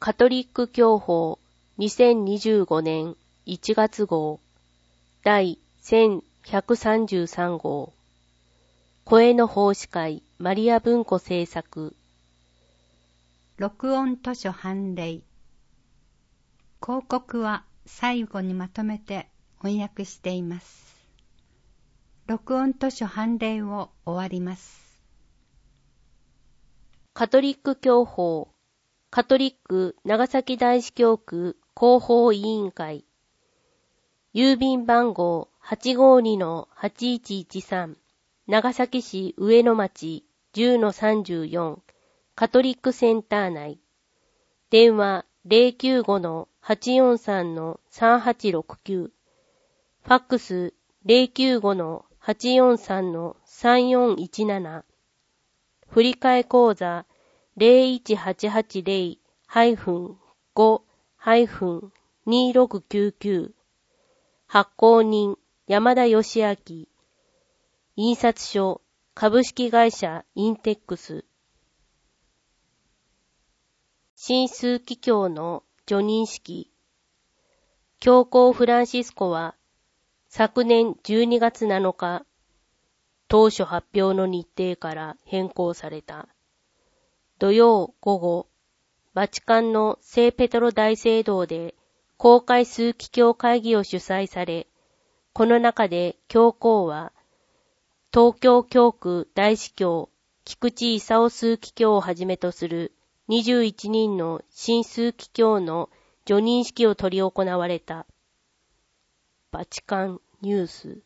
カトリック教法2025年1月号第1133号声の奉仕会マリア文庫制作録音図書判例広告は最後にまとめて翻訳しています。録音図書判例を終わります。 カトリック教法カトリック長崎大司教区広報委員会郵便番号 852-8113 長崎市上野町 10-34 カトリックセンター内電話 095-843-3869 ファックス 095-843-3417 振替口座 01-880-5-2699 発行人山田義明印刷所株式会社インテックス新枢機卿の叙任式教皇フランシスコは昨年12月7日当初発表の日程から変更された土曜午後バチカンの聖ペトロ大聖堂で公開枢機卿会議を主催されこの中で教皇は東京教区大司教菊池勲枢機卿をはじめとする21人の新枢機卿の叙任式を執り行われた。バチカンニュース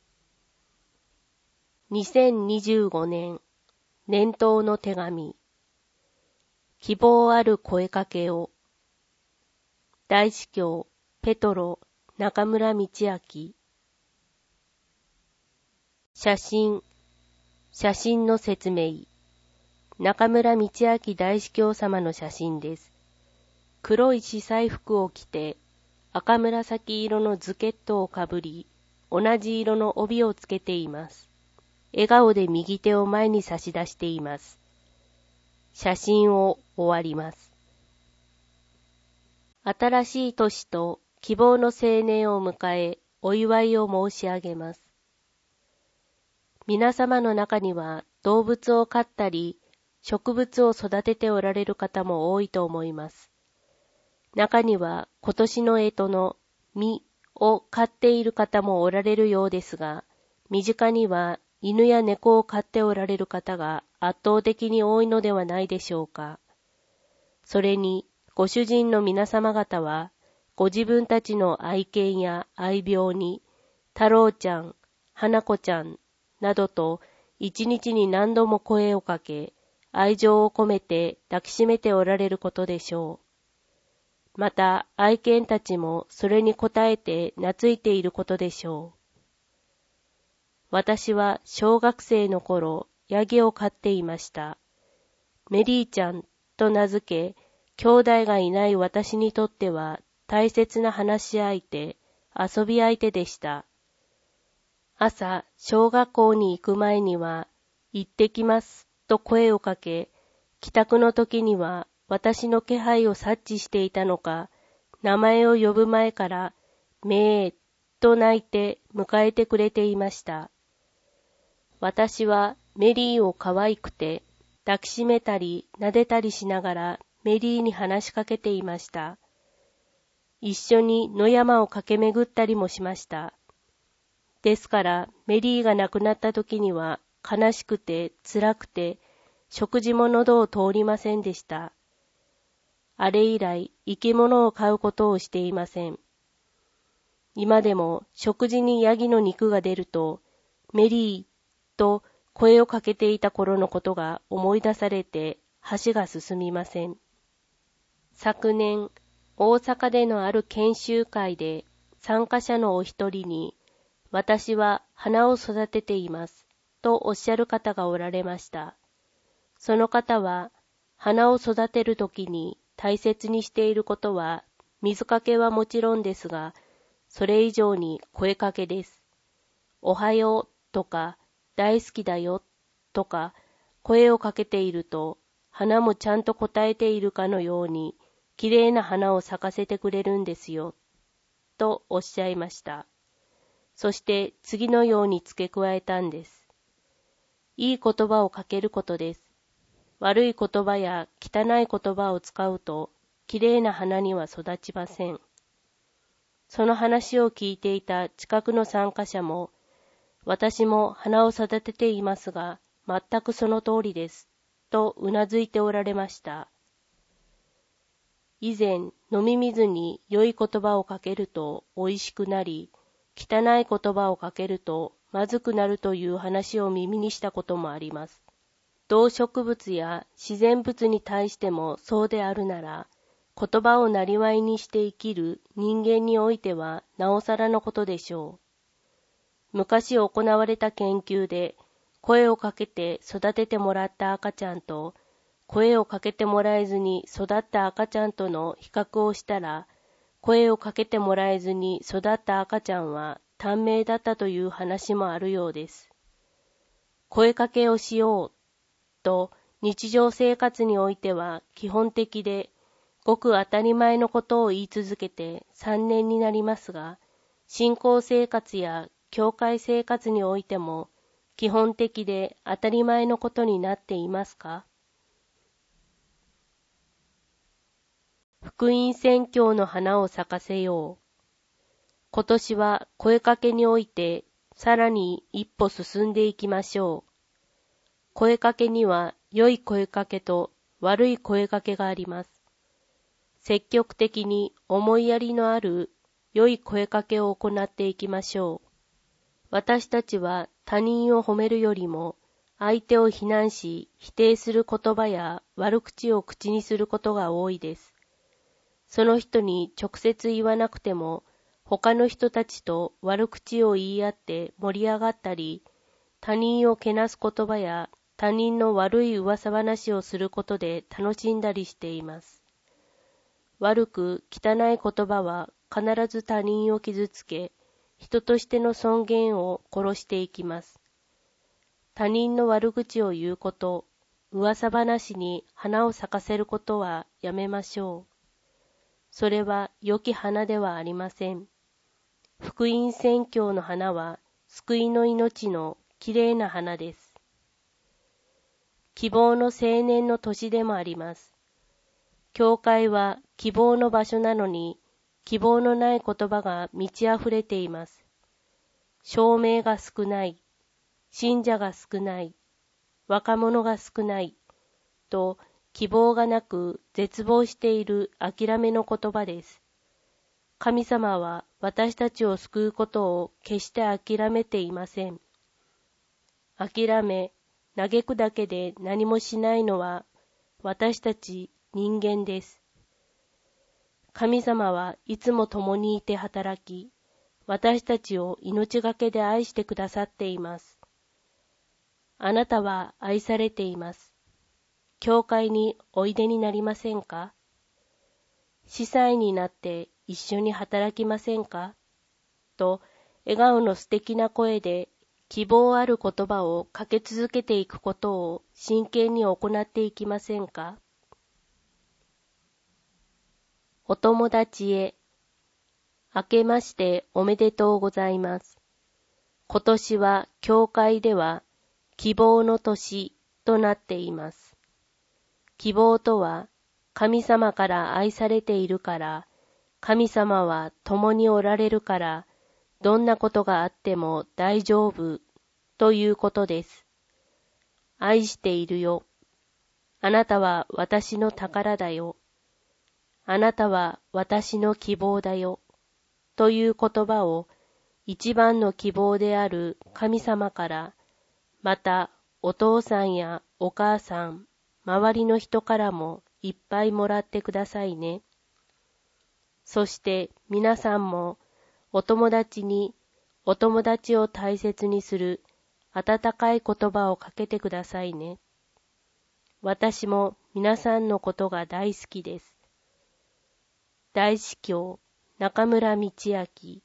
2025年年頭の手紙希望ある声かけを大司教ペトロ中村道明写真の説明中村道明大司教様の写真です。黒い司祭服を着て赤紫色のズケットをかぶり同じ色の帯をつけています。笑顔で右手を前に差し出しています。写真を終わります。新しい年と希望の青年を迎え、お祝いを申し上げます。皆様の中には動物を飼ったり、植物を育てておられる方も多いと思います。中には今年の干支の実を飼っている方もおられるようですが、身近には犬や猫を飼っておられる方が圧倒的に多いのではないでしょうか。それに、ご主人の皆様方は、ご自分たちの愛犬や愛病に、太郎ちゃん、花子ちゃんなどと一日に何度も声をかけ、愛情を込めて抱きしめておられることでしょう。また、愛犬たちもそれに応えて懐いていることでしょう。私は小学生の頃、ヤギを飼っていました。メリーちゃんと名付け、兄弟がいない私にとっては大切な話し相手、遊び相手でした。朝、小学校に行く前には、行ってきますと声をかけ、帰宅の時には私の気配を察知していたのか、名前を呼ぶ前から、めーと泣いて迎えてくれていました。私はメリーを可愛くて、抱きしめたり撫でたりしながらメリーに話しかけていました。一緒に野山を駆け巡ったりもしました。ですからメリーが亡くなった時には悲しくて辛くて食事も喉を通りませんでした。あれ以来生き物を飼うことをしていません。今でも食事にヤギの肉が出るとメリーと声をかけていた頃のことが思い出されて箸が進みません。昨年、大阪でのある研修会で参加者のお一人に、私は花を育てていますとおっしゃる方がおられました。その方は、花を育てるときに大切にしていることは、水かけはもちろんですが、それ以上に声かけです。おはようとか、大好きだよとか、声をかけていると、花もちゃんと答えているかのように、 きれいな花を咲かせてくれるんですよ、とおっしゃいました。そして次のように付け加えたんです。いい言葉をかけることです。悪い言葉や汚い言葉を使うと、きれいな花には育ちません。その話を聞いていた近くの参加者も、私も花を育てていますが、全くその通りです、とうなずいておられました。以前、飲み水に良い言葉をかけるとおいしくなり、汚い言葉をかけるとまずくなるという話を耳にしたこともあります。動植物や自然物に対してもそうであるなら、言葉をなりわいにして生きる人間においてはなおさらのことでしょう。昔行われた研究で、声をかけて育ててもらった赤ちゃんと、声をかけてもらえずに育った赤ちゃんとの比較をしたら、声をかけてもらえずに育った赤ちゃんは短命だったという話もあるようです。声かけをしようと日常生活においては基本的で、ごく当たり前のことを言い続けて3年になりますが、信仰生活や教会生活においても基本的で当たり前のことになっていますか？福音宣教の花を咲かせよう。今年は声かけにおいてさらに一歩進んでいきましょう。声かけには良い声かけと悪い声かけがあります。積極的に思いやりのある良い声かけを行っていきましょう。私たちは他人を褒めるよりも相手を非難し否定する言葉や悪口を口にすることが多いです。その人に直接言わなくても、他の人たちと悪口を言い合って盛り上がったり、他人をけなす言葉や他人の悪い噂話をすることで楽しんだりしています。悪く汚い言葉は必ず他人を傷つけ、人としての尊厳を殺していきます。他人の悪口を言うこと、噂話に花を咲かせることはやめましょう。それは良き花ではありません。福音宣教の花は救いの命のきれいな花です。希望の青年の年でもあります。教会は希望の場所なのに、希望のない言葉が満ち溢れています。証明が少ない、信者が少ない、若者が少ない、と希望がなく絶望している諦めの言葉です。神様は私たちを救うことを決して諦めていません。諦め、嘆くだけで何もしないのは私たち人間です。神様はいつも共にいて働き、私たちを命がけで愛してくださっています。あなたは愛されています。教会においでになりませんか？司祭になって一緒に働きませんか？と笑顔の素敵な声で希望ある言葉をかけ続けていくことを真剣に行っていきませんか？お友達へ、明けましておめでとうございます。今年は教会では希望の年となっています。希望とは神様から愛されているから、神様は共におられるから、どんなことがあっても大丈夫ということです。愛しているよ。あなたは私の宝だよ。あなたは私の希望だよ。という言葉を一番の希望である神様から、またお父さんやお母さん、周りの人からもいっぱいもらってくださいね。そして皆さんもお友達にお友達を大切にする温かい言葉をかけてくださいね。私も皆さんのことが大好きです。大司教中村道明。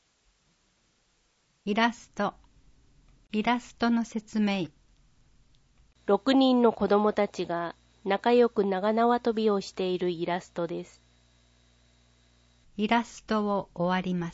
イラストの説明。 6人の子供たちが仲良く長縄跳びをしているイラストです。 イラストを終わります。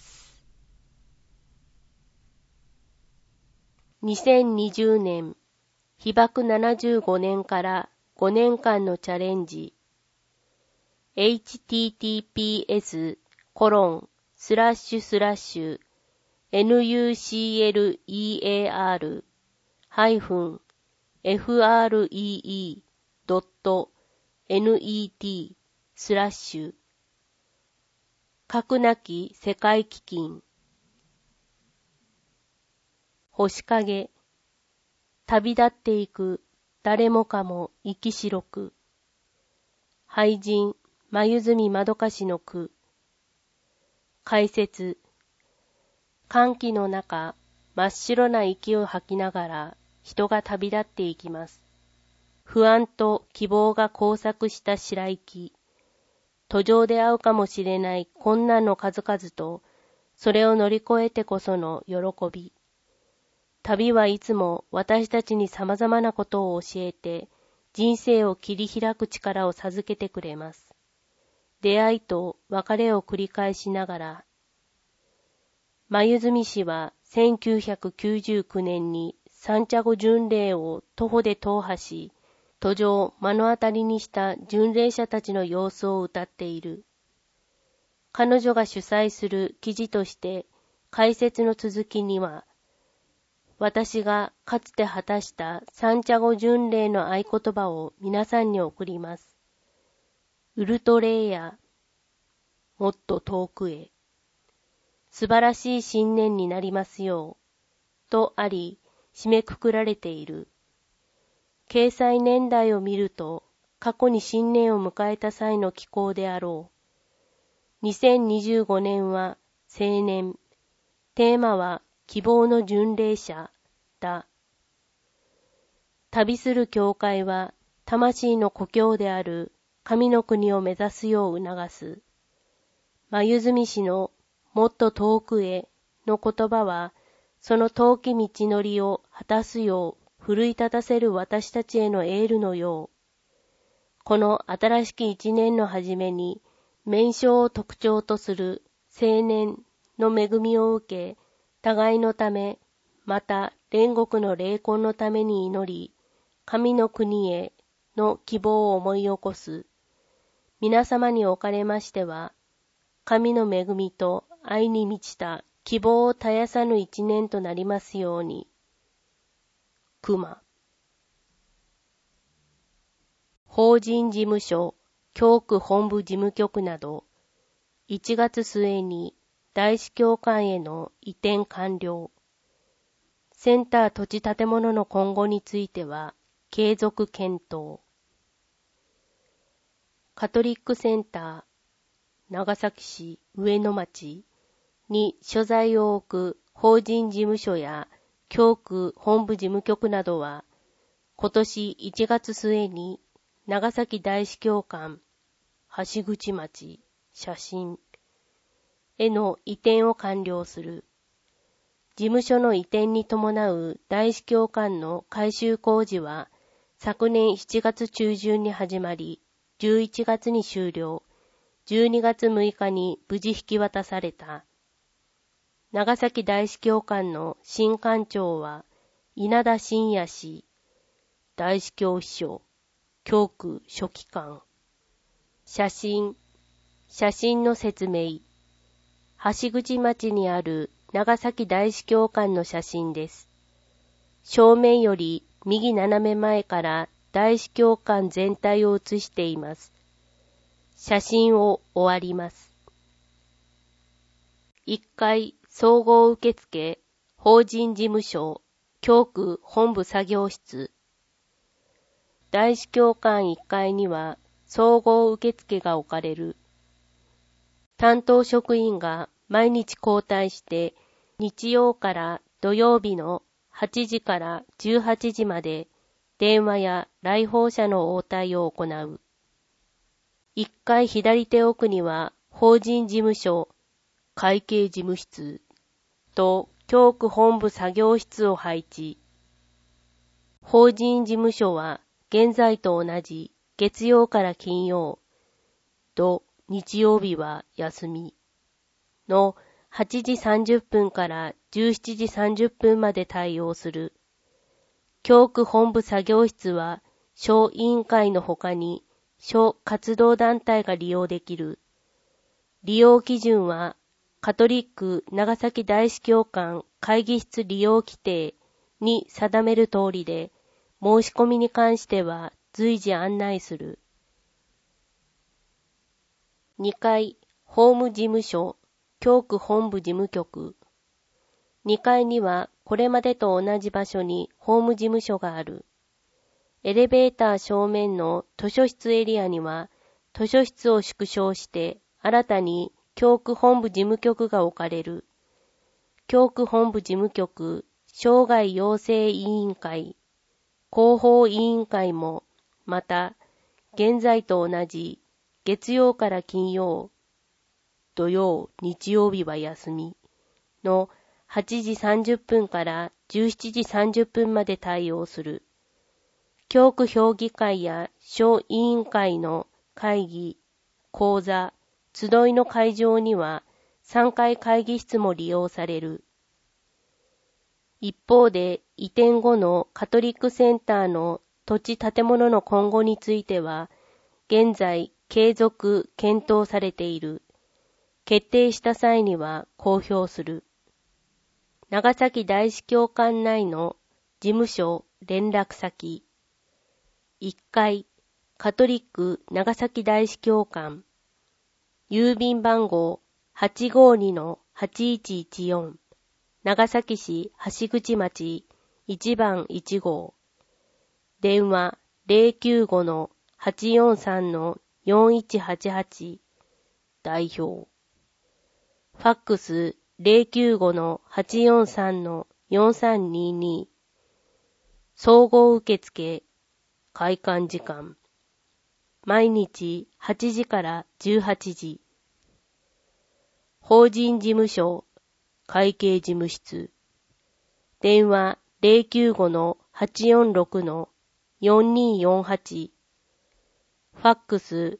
2020年、被爆75年から5年間のチャレンジ。https://nuclear-free.net/ 核なき世界基金。星影。旅立っていく誰もかも生きしろく。俳人、黛まどかしの句。解説。歓喜の中、真っ白な息を吐きながら人が旅立っていきます。不安と希望が交錯した白息。途上で会うかもしれない困難の数々と、それを乗り越えてこその喜び。旅はいつも私たちに様々なことを教えて、人生を切り開く力を授けてくれます。出会いと別れを繰り返しながら、黛氏は1999年にサンチャゴ巡礼を徒歩で踏破し、途上を目の当たりにした巡礼者たちの様子を歌っている。彼女が主催する記事として解説の続きには、私がかつて果たしたサンチャゴ巡礼の合言葉を皆さんに送ります。ウルトレイヤ、もっと遠くへ。素晴らしい新年になりますよう、とあり、締めくくられている。掲載年代を見ると、過去に新年を迎えた際の寄稿であろう。2025年は青年。テーマは希望の巡礼者だ。旅する教会は、魂の故郷である神の国を目指すよう促す。黛氏のもっと遠くへの言葉は、その遠き道のりを果たすよう奮い立たせる私たちへのエールのよう。この新しき一年の初めに、名称を特徴とする青年の恵みを受け、互いのため、また煉獄の霊魂のために祈り、神の国への希望を思い起こす。皆様におかれましては、神の恵みと愛に満ちた希望を絶やさぬ一年となりますように。熊。法人事務所、教区本部事務局など、1月末に大司教官への移転完了。センター土地建物の今後については、継続検討。カトリックセンター、長崎市上野町に所在を置く法人事務所や教区本部事務局などは、今年1月末に長崎大司教館、橋口町、写真への移転を完了する。事務所の移転に伴う大司教館の改修工事は、昨年7月中旬に始まり、11月に終了。12月6日に無事引き渡された。長崎大司教館の新館長は稲田信也氏、大司教秘書、教区書記官。写真の説明。橋口町にある長崎大司教館の写真です。正面より右斜め前から大司教館全体を写しています。写真を終わります。1階総合受付、法人事務所、教区本部作業室。大司教館1階には総合受付が置かれる。担当職員が毎日交代して日曜から土曜日の8時から18時まで電話や来訪者の応対を行う。1階左手奥には法人事務所、会計事務室と教区本部作業室を配置。法人事務所は現在と同じ月曜から金曜、土日曜日は休み。 の8時30分から17時30分まで対応する。教区本部作業室は小委員会の他に小活動団体が利用できる。利用基準はカトリック長崎大司教館会議室利用規定に定める通りで、申し込みに関しては随時案内する。2階、法務事務所、教区本部事務局。2階にはこれまでと同じ場所に法務事務所がある。エレベーター正面の図書室エリアには、図書室を縮小して新たに教区本部事務局が置かれる。教区本部事務局、生涯養成委員会、広報委員会も、また、現在と同じ月曜から金曜、土曜、日曜日は休みの8時30分から17時30分まで対応する。教区評議会や小委員会の会議、講座、集いの会場には3階会議室も利用される。一方で移転後のカトリックセンターの土地建物の今後については、現在継続検討されている。決定した際には公表する。長崎大司教館内の事務所連絡先。1階、カトリック長崎大司教館。郵便番号 852-8114。長崎市橋口町1番1号。電話 095-843-4188。代表。ファックス 095-843-4322。総合受付。開館時間。毎日8時から18時。法人事務所。会計事務室。電話 095-846-4248。ファックス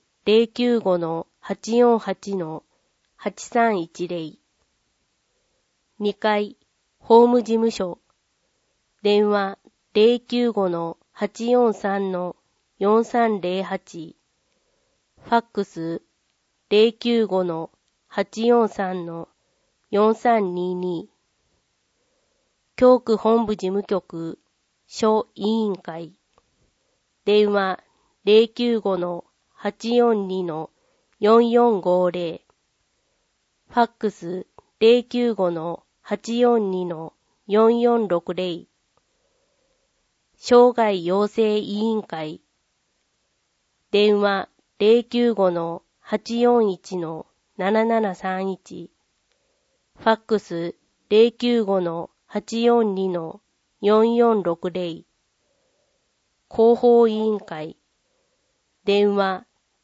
095-848-8310。2階、法務事務所。電話 095-843-4308。ファックス 095-843-4322。教区本部事務局、小委員会。電話 095-842-4450。ファックス 095-842-4460。生涯養成委員会。電話 095-841-7731。ファックス 095-842-4460。広報委員会。電話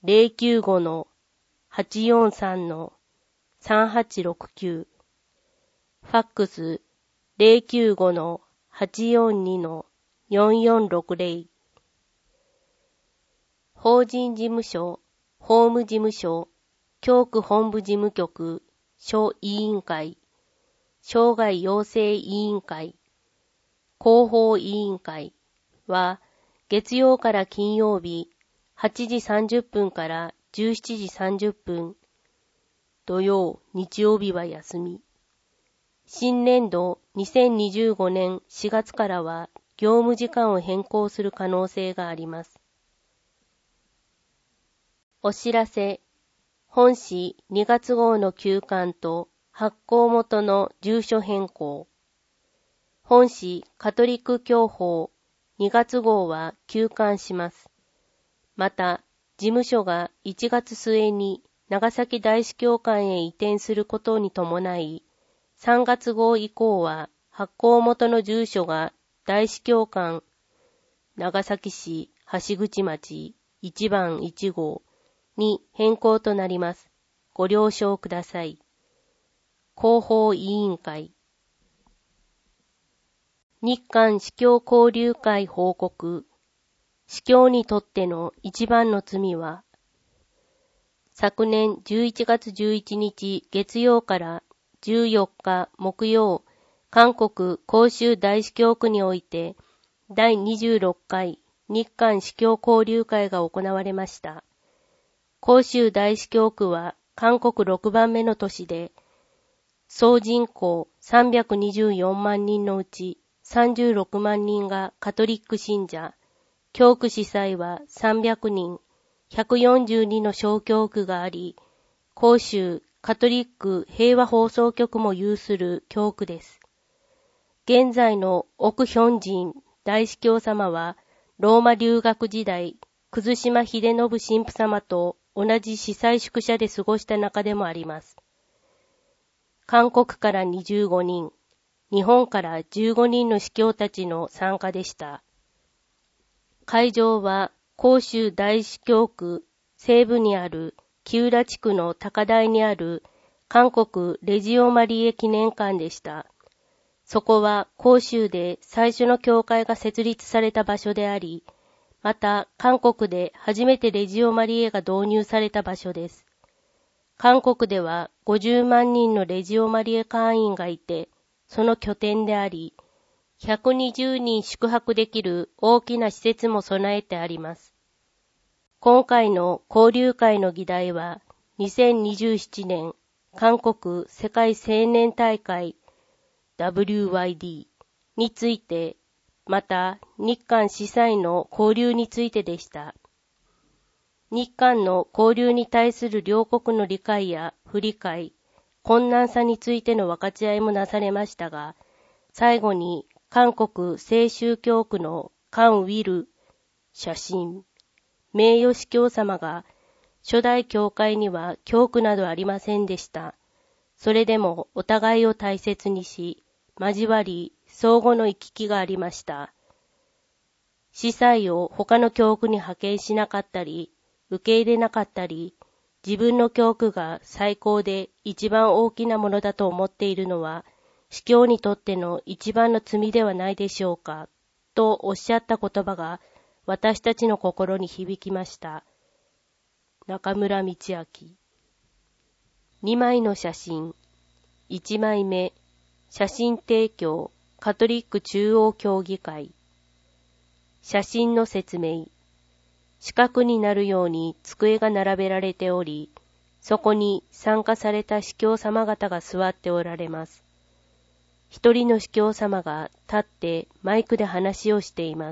095-843-3869。ファックス 095-842-4460。法人事務所、法務事務所、教区本部事務局、小委員会、生涯養成委員会、広報委員会は月曜から金曜日8時30分から17時30分、土曜、日曜日は休み。新年度2025年4月からは業務時間を変更する可能性があります。お知らせ。本誌2月号の休刊と発行元の住所変更。本誌カトリック教法2月号は休刊します。また、事務所が1月末に長崎大司教館へ移転することに伴い、3月号以降は発行元の住所が大司教館、長崎市橋口町1番1号に変更となります。ご了承ください。広報委員会。日韓司教交流会報告。司教にとっての一番の罪は、 昨年11月11日月曜から14日木曜、韓国広州大司教区において第26回日韓司教交流会が行われました。広州大司教区は韓国6番目の都市で、総人口324万人のうち36万人がカトリック信者、教区司祭は300人、142の小教区があり、広州カトリック平和放送局も有する教区です。現在の奥ヒョンジン大司教様は、ローマ留学時代、葛島秀信神父様と同じ司祭宿舎で過ごした中でもあります。韓国から25人、日本から15人の司教たちの参加でした。会場は広州大司教区西部にある木浦地区の高台にある韓国レジオマリエ記念館でした。そこは広州で最初の教会が設立された場所であり、また韓国で初めてレジオマリエが導入された場所です。韓国では50万人のレジオマリエ会員がいて、その拠点であり、120人宿泊できる大きな施設も備えてあります。今回の交流会の議題は、2027年韓国世界青年大会 WYD について、また日韓司祭の交流についてでした。日韓の交流に対する両国の理解や不理解、困難さについての分かち合いもなされましたが、最後に韓国聖宗教区のカン・ウィル写真、名誉司教様が、初代教会には教区などありませんでした。それでもお互いを大切にし、交わり、相互の行き来がありました。司祭を他の教区に派遣しなかったり、受け入れなかったり、自分の教区が最高で一番大きなものだと思っているのは、司教にとっての一番の罪ではないでしょうか、とおっしゃった言葉が私たちの心に響きました。中村道明。2枚の写真。1枚目、写真提供、カトリック中央協議会。写真の説明。四角になるように机が並べられており、そこに参加された司教様方が座っておられます。一人の司教様が立ってマイクで話をしています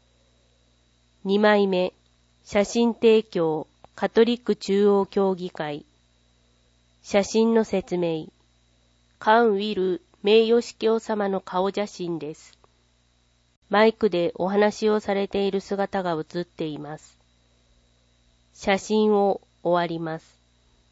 。2枚目、写真提供、カトリック中央協議会。写真の説明。カン・ウィル名誉司教様の顔写真です。マイクでお話をされている姿が写っています。写真を終わります。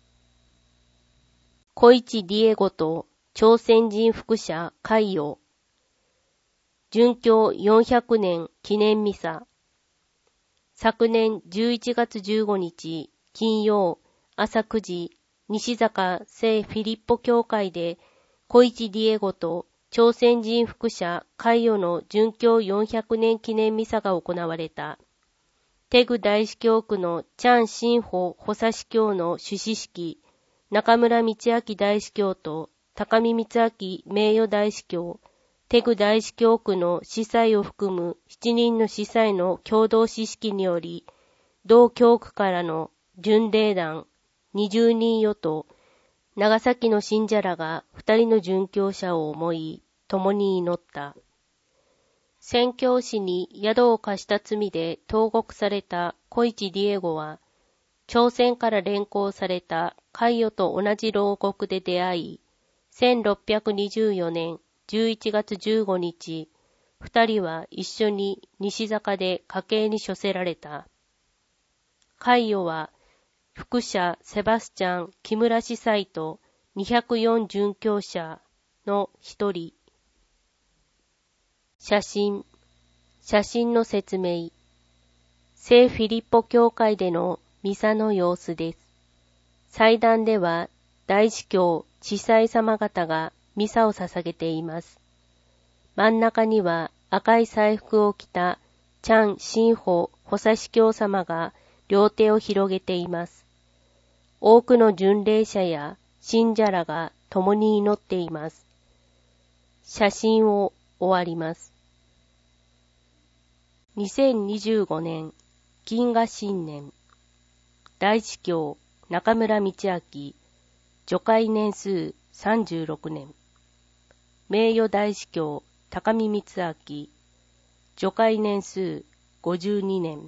小市ディエゴと朝鮮人副社海洋。殉教400年記念ミサ。昨年11月15日金曜朝9時、西坂聖フィリッポ教会で小市ディエゴと朝鮮人副社海洋の殉教400年記念ミサが行われた。テグ大司教区のチャン・シンホ補佐司教の主司式、中村道明大司教と高見光明名誉大司教、テグ大司教区の司祭を含む7人の司祭の共同司式により、同教区からの巡礼団20人よと、長崎の信者らが2人の殉教者を思い、共に祈った。宣教師に宿を貸した罪で投獄された小市ディエゴは、朝鮮から連行された海洋と同じ牢獄で出会い、1624年11月15日、二人は一緒に西坂で家系に処せられた。海洋は、副社セバスチャン・木村司祭と204殉教者の一人。写真の説明。聖フィリッポ教会でのミサの様子です。祭壇では大司教、司祭様方がミサを捧げています。真ん中には赤い祭服を着たチャン・シンホ補佐司教様が両手を広げています。 多くの巡礼者や信者らが共に祈っています。写真を終わります。2025年金河新年大司教中村道明叙階年数36年名誉大司教高見光明叙階年数52年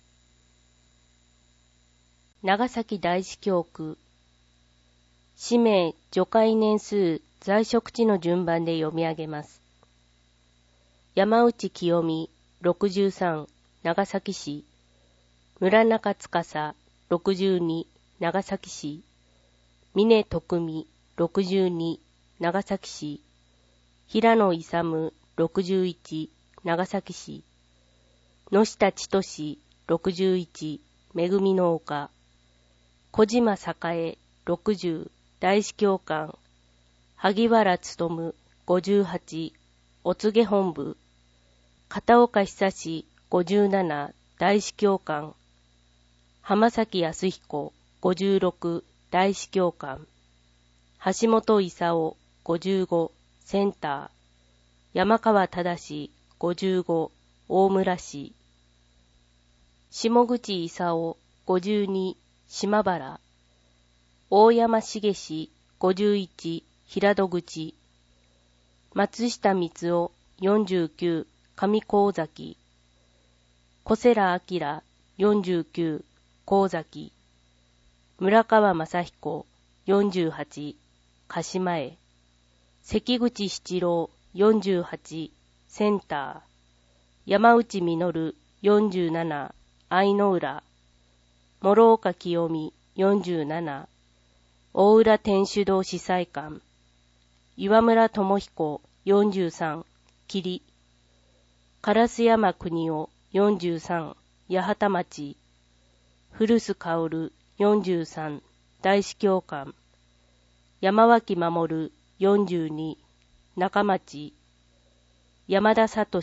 長崎大司教区氏名叙階年数在職地の順番で読み上げます。山内清美63長崎市村中司62長崎市峰徳美62長崎市平野勇61長崎市野下千歳61めぐみの丘小島栄60大司教官萩原勉58お告げ本部片岡久志57大司教官浜崎康彦56大司教官橋本勲55センター山川忠55大村市下口勲52島原大山茂氏51平戸口松下光夫49上高崎小瀬良明49高崎村川正彦48鹿島へ関口七郎48センター山内実47愛の浦諸岡清美47大浦天主堂司祭官岩村智彦43霧烏山国夫43八幡町古巣薫43大司教官山脇守42中町山田聡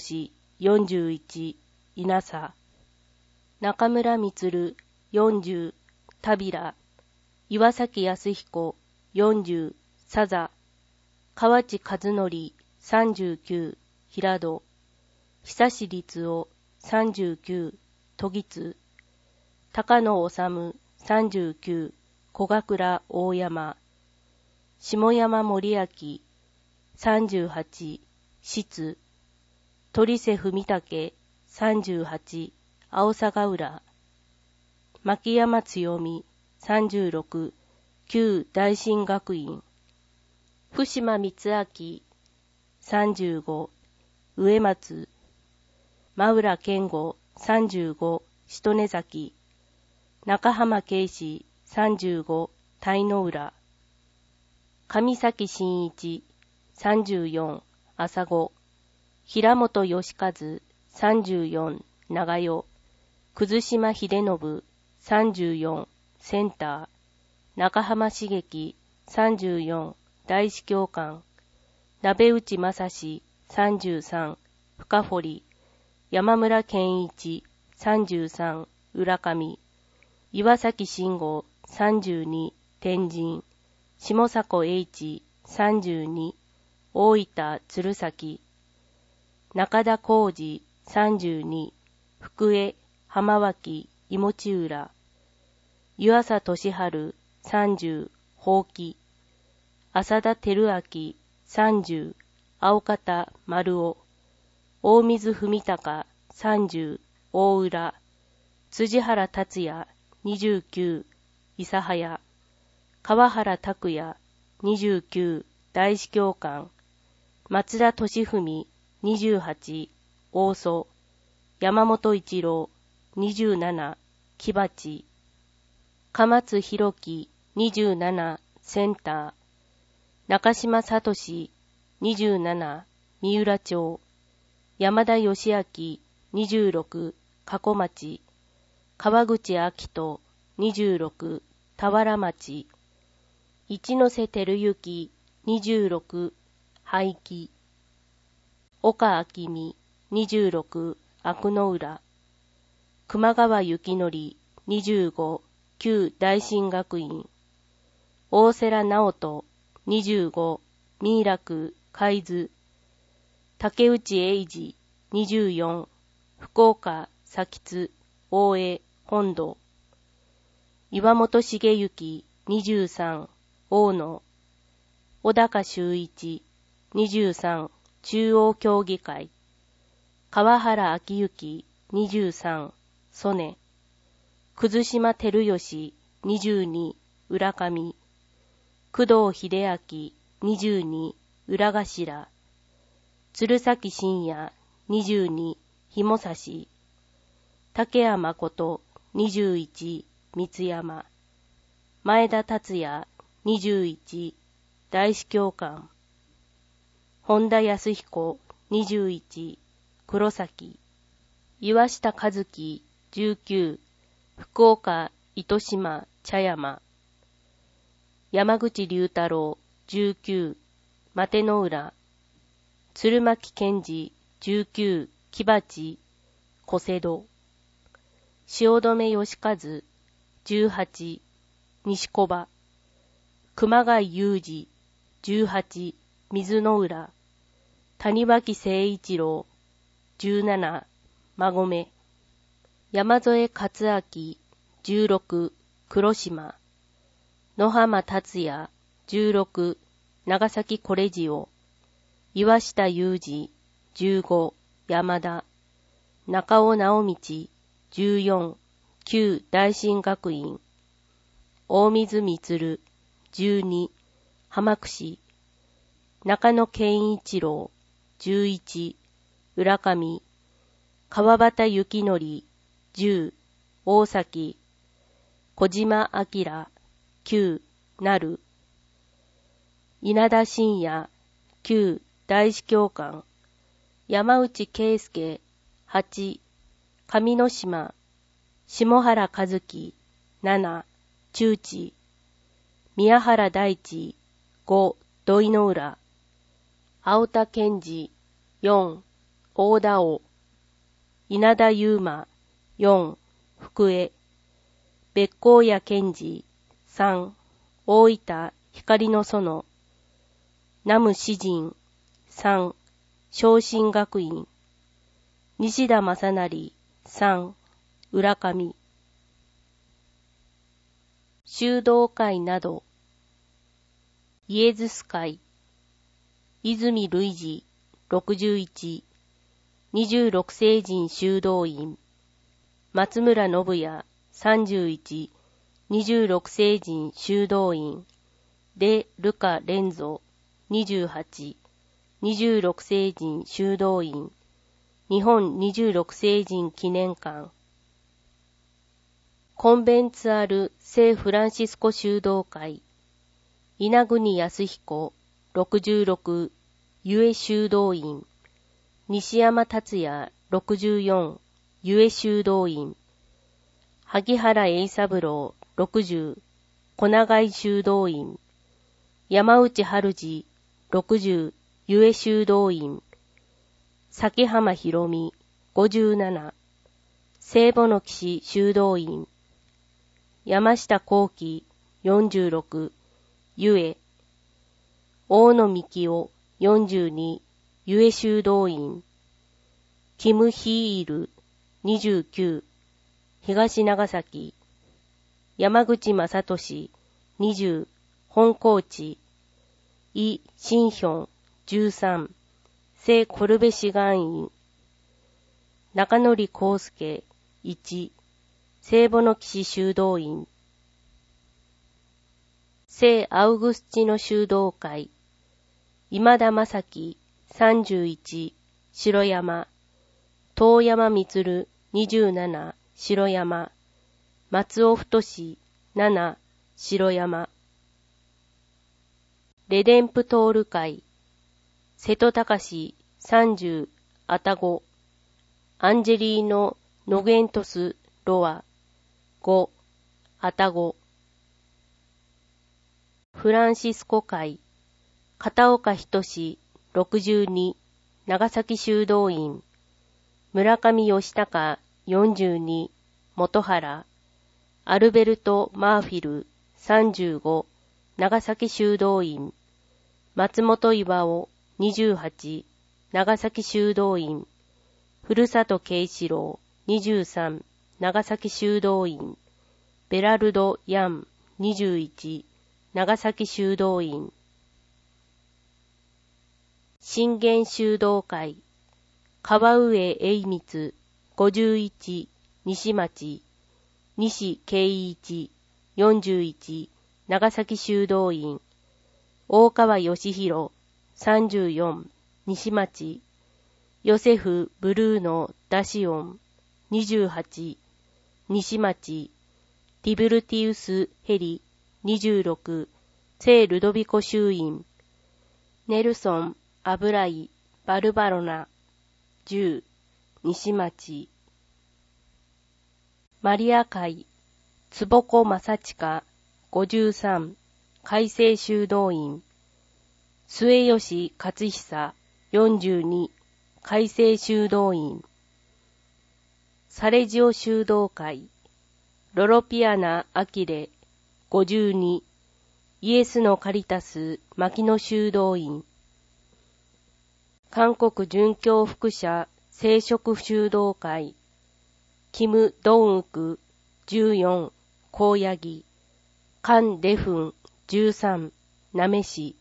41稲佐中村充40田平岩崎康彦40佐座河内和則39平戸久志律夫39都議津高野治39小倉大山下山森明38質鳥瀬文武38青坂浦牧山強美36旧大進学院福島光明35植松真浦健吾35し根崎中浜慶史35鯛の浦上崎真一34朝子平本義和34長代葛島秀信34センター中浜茂樹34大司教官鍋内正史33深堀山村健一33浦上岩崎慎吾32天神下迫英一32大分鶴崎中田浩二32福江浜脇芋地浦湯浅俊治30宝木浅田照明30青方丸尾大水文隆30大浦辻原達也29諫早川原拓也29大司教官松田俊文28大曽山本一郎27木鉢加松弘樹27センター中島聡27三浦町山田義明26加古町川口明人26田原町一ノ瀬照之26廃棄岡明美26阿久の浦熊川幸則25旧大進学院大瀬良直人、25、ミイラク、海津、竹内英二、24、福岡、佐吉、大江、本土、岩本茂之、23、大野、小高修一、23、中央協議会、川原昭之、23、曽根、葛島照義、22、浦上、工藤秀明、22、浦頭、鶴崎真也、22、紐差、竹谷誠、21、三山、前田達也、21、大司教官、本田康彦、21、黒崎、岩下和樹、19、福岡、糸島、茶山、山口龍太郎、19、松の浦、鶴巻健二、19、木鉢、小瀬戸、汐留義和、18、西小場、熊谷裕二、18、水の浦、谷脇誠一郎、17、馬込、山添勝明、16、黒島、野浜達也、16、長崎コレジオ、岩下裕二、15、山田、中尾直道、14、旧大進学院、大水満、12、浜串、中野健一郎、11、浦上、川端幸則、10、大崎、小島明、9、なる、稲田信也、9、大司教官、山内圭介、8、上之島、下原和樹、7、中地、宮原大地、5、土井の浦、青田健二、4、大田尾、稲田悠馬、4、福江、別光谷健二、3、大分光の園、南無詩人、3、昇進学院、西田正成、3、浦上、修道会など、イエズス会、泉類似、61、26聖人修道院、松村信也、31、26聖人修道院、でルカ連蔵、28、26聖人修道院、日本26聖人記念館、コンベンツアル聖フランシスコ修道会、稲国康彦、66、ゆえ修道院、西山達也、64、ゆえ修道院、萩原栄三郎、60、小長井修道院、山内春二、60、ゆえ修道院、崎浜博美、57、聖母の騎士修道院、山下幸喜、46、ゆえ、大野幹夫、42、ゆえ修道院、キムヒール、29、東長崎、山口正俊、20、本高知、イ・シンヒョン、13、聖コルベ志願院、中則康介、1、聖母の騎士修道院、聖アウグスチノ修道会、今田正樹、31、城山、遠山満、27、城山、松尾太志、7、城山、レデンプトール会、瀬戸隆、30、愛宕、アンジェリーノ・ノゲントス・ロア、5、愛宕、フランシスコ会、片岡仁、62、長崎修道院、村上義孝、42、元原、アルベルト・マーフィル、35、 長崎修道院。松本岩尾28、長崎修道院。古里慶四郎23、長崎修道院。ベラルド・ヤン21、長崎修道院。信玄修道会。川上栄光51、西町。西慶一41、長崎修道院。大川義弘34、西町。ヨセフ・ブルーノ・ダシオン28、西町。ティブルティウス・ヘリ26、聖ルドビコ修院。ネルソン・アブライ・バルバロナ10、西町。マリア会。坪子正親53、海星修道院。末吉勝久42、海星修道院。サレジオ修道会。ロロピアナ・アキレ52、イエスのカリタス・牧野修道院。韓国殉教福者聖職修道会。キム・ドンウク14、高野木。カン・デフン13、なめし。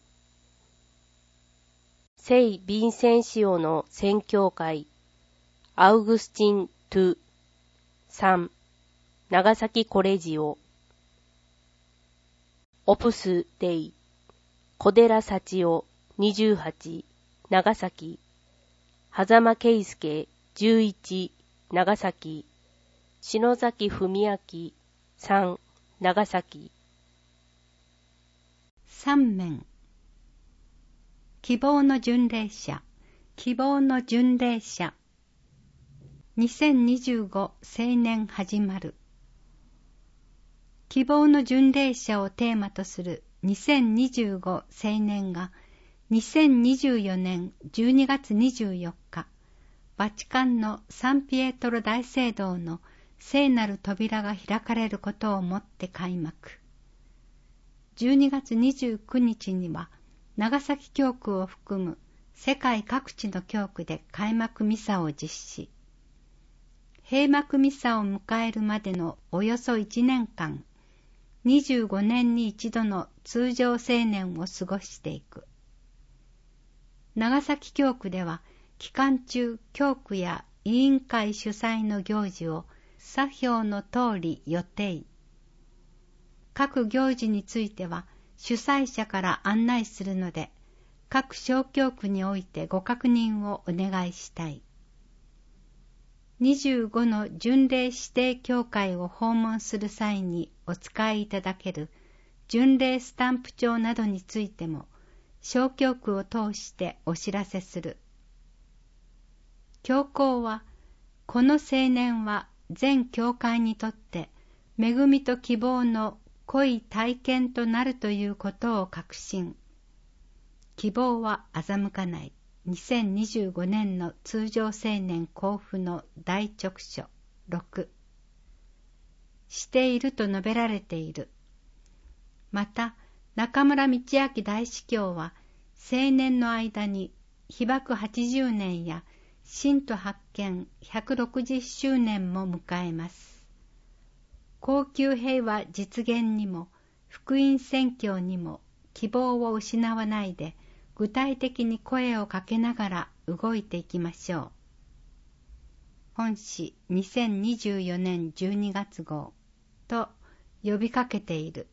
聖ヴィンセンシオの宣教会。アウグスチン・トゥ3、長崎コレジオ。オプス・デイ。小寺幸男28、長崎。狭間圭介11、長崎。篠崎文明3、長崎。 三面。希望の巡礼者。希望の巡礼者。2025青年始まる。希望の巡礼者をテーマとする2025青年が2024年12月24日、バチカンのサンピエトロ大聖堂の聖なる扉が開かれることをもって開幕。12月29日には長崎教区を含む世界各地の教区で開幕ミサを実施。閉幕ミサを迎えるまでのおよそ1年間、25年に一度の通常青年を過ごしていく。長崎教区では期間中教区や委員会主催の行事を作表の通り予定。各行事については主催者から案内するので、各小教区においてご確認をお願いしたい。25の巡礼指定教会を訪問する際にお使いいただける巡礼スタンプ帳などについても小教区を通してお知らせする。教皇は、この青年は全教会にとって恵みと希望の濃い体験となるということを確信。希望は欺かない。2025年の通常青年交付の第直書6。していると述べられている。また、中村道明大司教は、青年の間に被爆80年や信徒発見160周年も迎えます。恒久平和実現にも、福音宣教にも希望を失わないで、具体的に声をかけながら動いていきましょう。本誌2024年12月号と呼びかけている。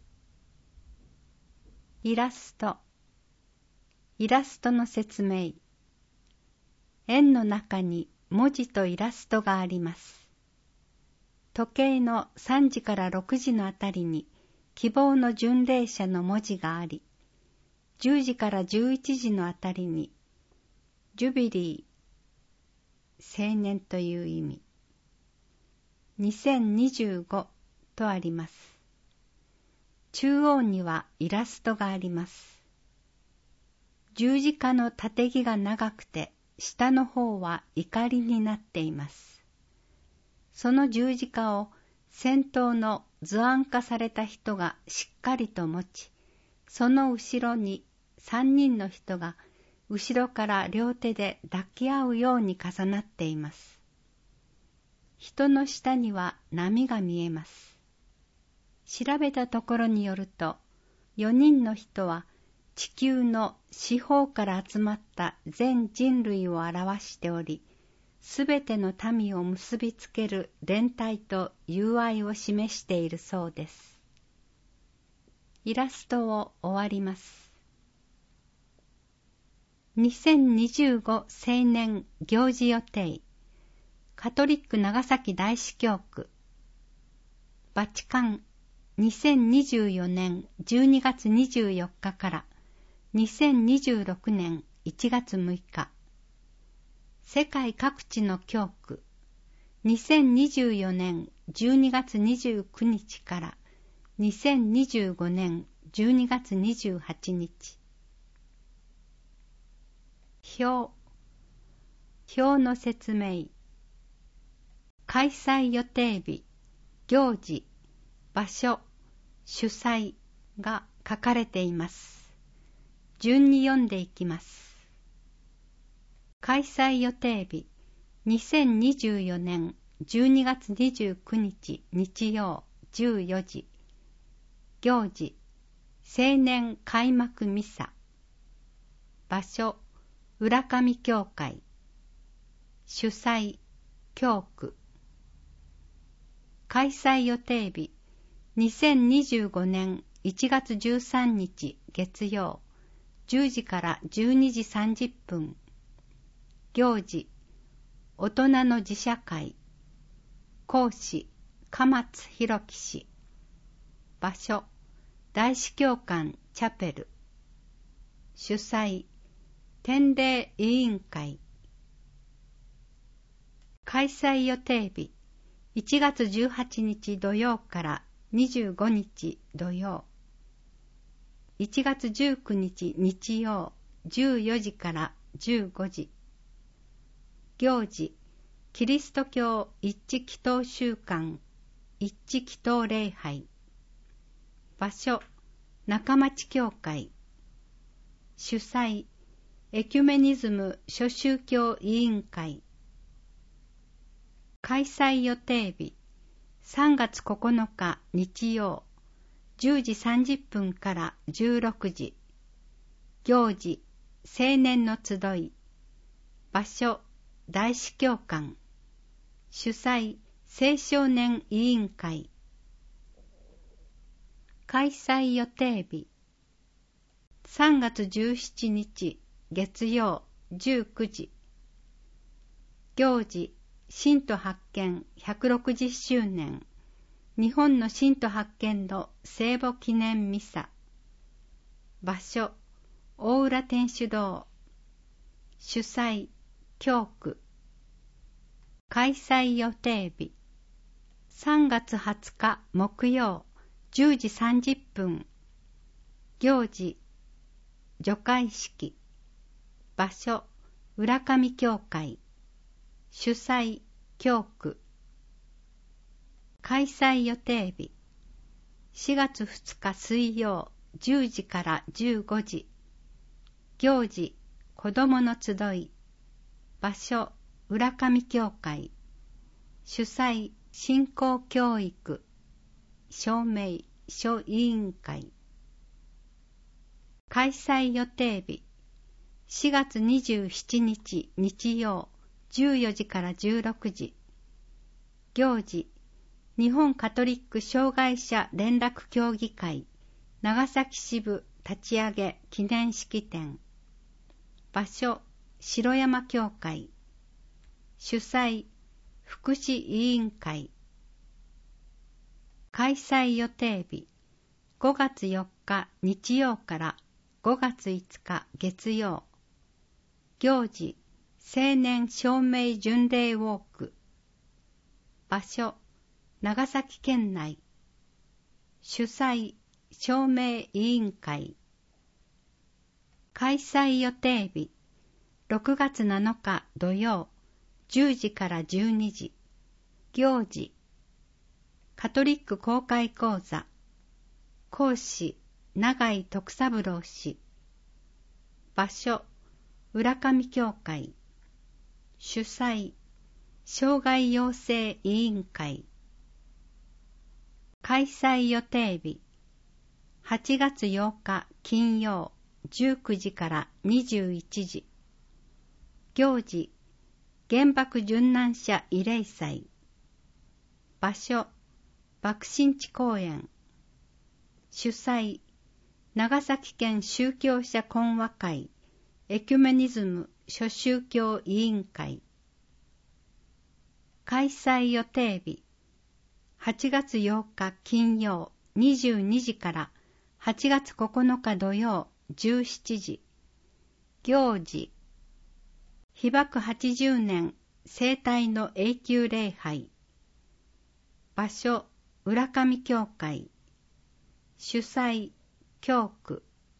イラスト。イラストの説明。円の中に文字とイラストがあります。時計の3時から6時のあたりに希望の巡礼者の文字があり、10時から11時のあたりにジュビリー、青年という意味、2025とあります。中央にはイラストがあります。十字架の縦木が長くて、下の方は怒りになっています。その十字架を先頭の図案化された人がしっかりと持ち、 その後ろに3人の人が後ろから両手で抱き合うように重なっています。人の下には波が見えます。調べたところによると、4人の人は地球の四方から集まった全人類を表しており、すべての民を結びつける連帯と友愛を示しているそうです。イラストを終わります。2025青年行事予定、カトリック長崎大司教区、バチカン、2024年12月24日から2026年1月6日、世界各地の教区、2024年12月29日から2025年12月28日。表の説明。開催予定日、行事、場所、主催が書かれています。順に読んでいきます。開催予定日、2024年12月29日日曜14時。行事、青年開幕ミサ。場所、浦上教会。主催、教区。開催予定日、2025年1月13日月曜、10時から12時30分。行事、大人の自社会。講師、鎌津弘樹氏。場所、大司教館チャペル。主催、典礼委員会。開催予定日、1月18日土曜から25日土曜。1月19日日曜14時から15時。行事、キリスト教一致祈祷週間、一致祈祷礼拝。場所、中町教会。主催、エキュメニズム諸宗教委員会。開催予定日、3月9日日曜、10時30分から16時。行事、青年の集い。場所、大司教館。主催、青少年委員会。開催予定日、3月17日月曜19時。行事、信徒発見160周年、日本の信徒発見の聖母記念ミサ。場所、大浦天主堂。主催、教区。開催予定日、3月20日木曜10時30分。行事、除会式。場所、浦上教会。主催、教区。開催予定日、4月2日水曜10時から15時。行事、子どもの集い。場所、浦上教会。主催、信仰教育。証明、諸委員会。開催予定日、4月27日日曜14時から16時。行事、日本カトリック障害者連絡協議会長崎支部立ち上げ記念式典。場所、城山教会。主催、福祉委員会。開催予定日、5月4日日曜から5月5日月曜。行事、青年証明巡礼ウォーク。場所、長崎県内。主催、証明委員会。開催予定日、6月7日土曜、10時から12時。行事、カトリック公開講座。講師、 永井徳三郎氏。場所、浦上教会。主催、障害養成委員会。開催予定日、8月8日金曜19時から21時。行事、原爆殉難者慰霊祭。場所、爆心地公園。主催、長崎県宗教者懇話会エキュメニズム諸宗教委員会。開催予定日、8月8日金曜22時から8月9日土曜17時。行事、被爆80年生誕の永久礼拝。場所、浦上教会。主催、教区。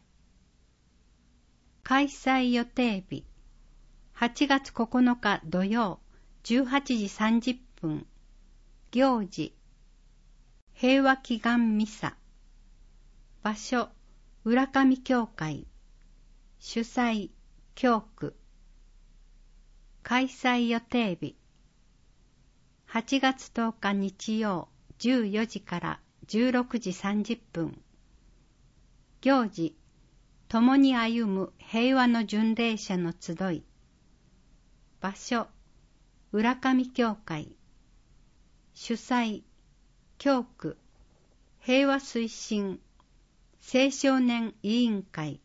開催予定日、8月9日土曜18時30分。行事、平和祈願ミサ。場所、浦上教会。主催、教区。開催予定日、8月10日日曜14時から16時30分。行事、共に歩む平和の巡礼者の集い。場所、浦上教会。主催、教区、平和推進、青少年委員会。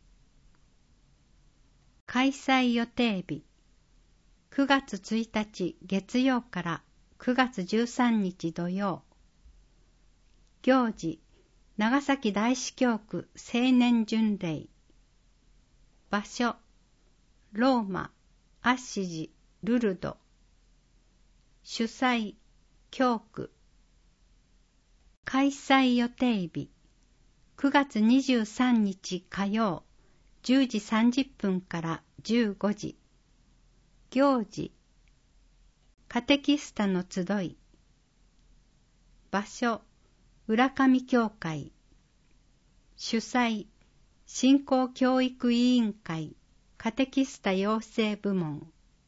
開催予定日、9月1日月曜から9月13日土曜。行事、長崎大司教区青年巡礼。場所、ローマ、アッシジ、ルルド。主催、教区。開催予定日、9月23日火曜10時30分から15時。行事、カテキスタの集い。場所、浦上教会。主催、信仰教育委員会カテキスタ養成部門。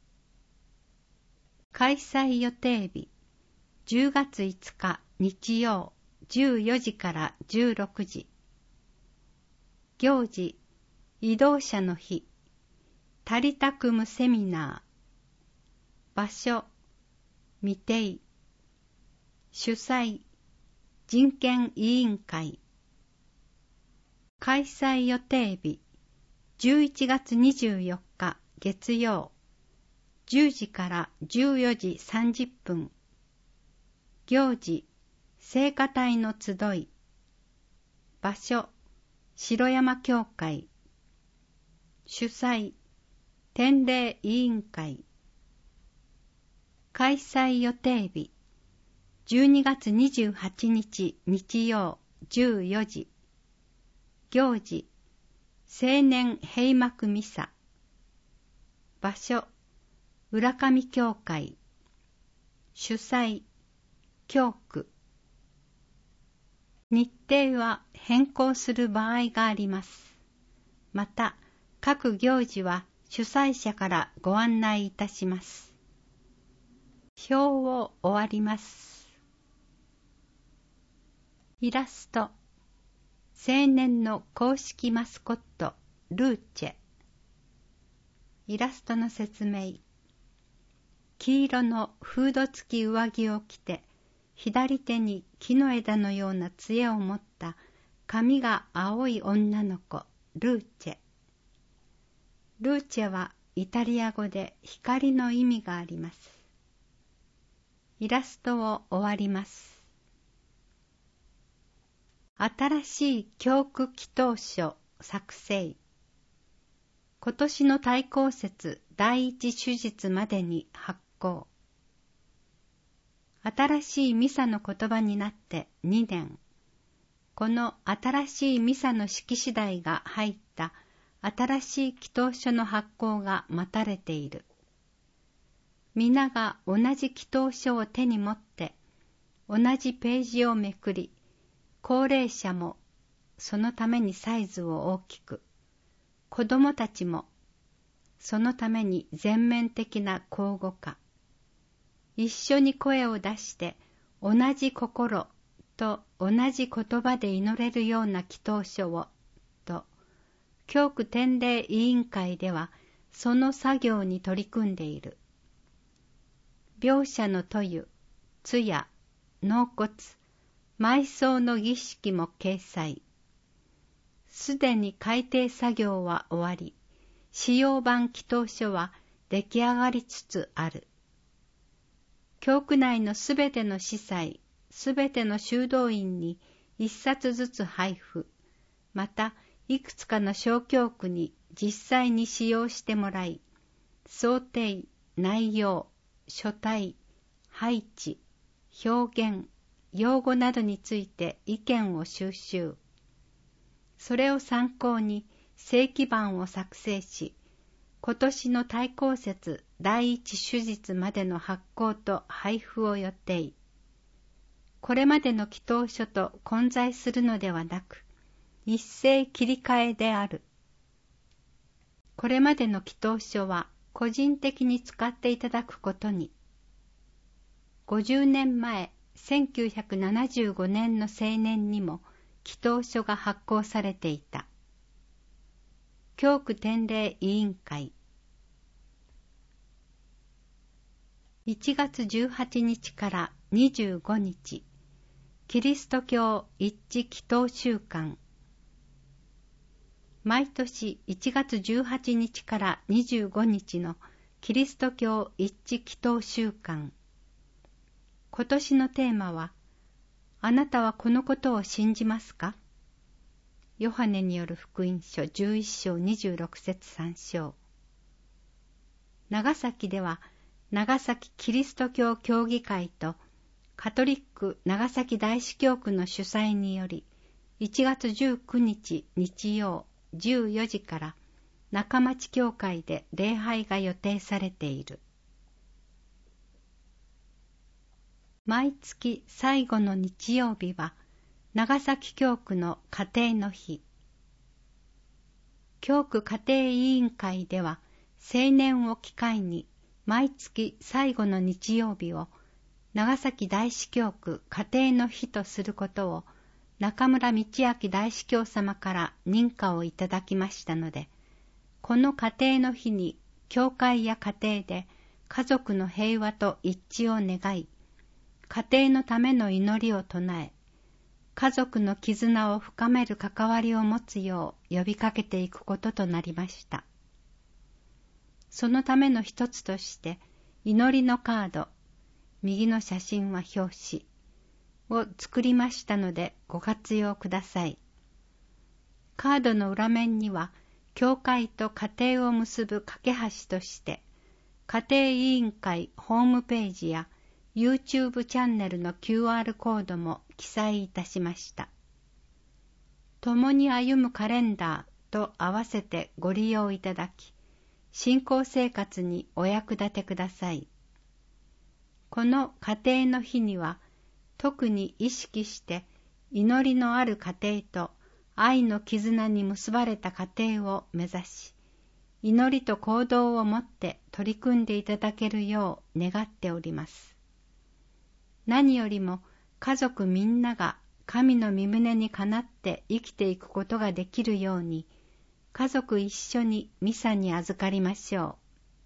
開催予定日、10月5日日曜14時から16時。行事、移動者の日、タリタクムセミナー。場所、未定。主催、人権委員会。開催予定日、11月24日月曜、10時から14時30分。行事、聖歌隊の集い。場所、城山教会。主催、典礼委員会。開催予定日、12月28日日曜14時。行事、青年閉幕ミサ。場所、浦上教会。主催、教区。日程は変更する場合があります。また、各行事は主催者からご案内いたします。表を終わります。イラスト、青年の公式マスコット、ルーチェ。イラストの説明。黄色のフード付き上着を着て、左手に木の枝のような杖を持った髪が青い女の子、ルーチェ。ルーチェはイタリア語で光の意味があります。イラストを終わります。新しい教区祈祷書作成。今年の対抗節第一手術までに発行。新しいミサの言葉になって2年。この新しいミサの式次第が入った新しい祈祷書の発行が待たれている。皆が同じ祈祷書を手に持って、同じページをめくり、高齢者もそのためにサイズを大きく、子供たちもそのために全面的な口語化、一緒に声を出して同じ心と同じ言葉で祈れるような祈祷書をと、教区典礼委員会ではその作業に取り組んでいる。描写の塗油、通夜、納骨、埋葬の儀式も掲載。すでに改訂作業は終わり、使用版祈祷書は出来上がりつつある。教区内のすべての司祭、すべての修道院に一冊ずつ配布、またいくつかの小教区に実際に使用してもらい、想定、内容、書体、配置、表現、用語などについて意見を収集。それを参考に正規版を作成し、今年の大公節第一手術までの発行と配布を予定。これまでの祈祷書と混在するのではなく、一斉切り替えである。これまでの祈祷書は個人的に使っていただくことに。50年前、1975年の青年にも祈祷書が発行されていた。教区典礼委員会。1月18日から25日、キリスト教一致祈祷週間。毎年1月18日から25日のキリスト教一致祈祷週間。今年のテーマは、あなたはこのことを信じますか？ヨハネによる福音書11章26節3章。長崎では、長崎キリスト教協議会とカトリック長崎大司教区の主催により、1月19日日曜14時から中町教会で礼拝が予定されている。毎月最後の日曜日は長崎教区の家庭の日。教区家庭委員会では青年を機会に毎月最後の日曜日を長崎大司教区家庭の日とすることを中村道明大司教様から認可をいただきましたので、この家庭の日に教会や家庭で家族の平和と一致を願い、家庭のための祈りを唱え、家族の絆を深める関わりを持つよう呼びかけていくこととなりました。そのための一つとして、祈りのカード、右の写真は表紙を作りましたのでご活用ください。カードの裏面には、教会と家庭を結ぶ架け橋として、家庭委員会ホームページや YouTube チャンネルの QR コードも記載いたしました。共に歩むカレンダーと合わせてご利用いただき、信仰生活にお役立てください。この家庭の日には、特に意識して祈りのある家庭と愛の絆に結ばれた家庭を目指し、祈りと行動をもって取り組んでいただけるよう願っております。何よりも家族みんなが神の御胸にかなって生きていくことができるように、家族一緒にミサに預かりましょう。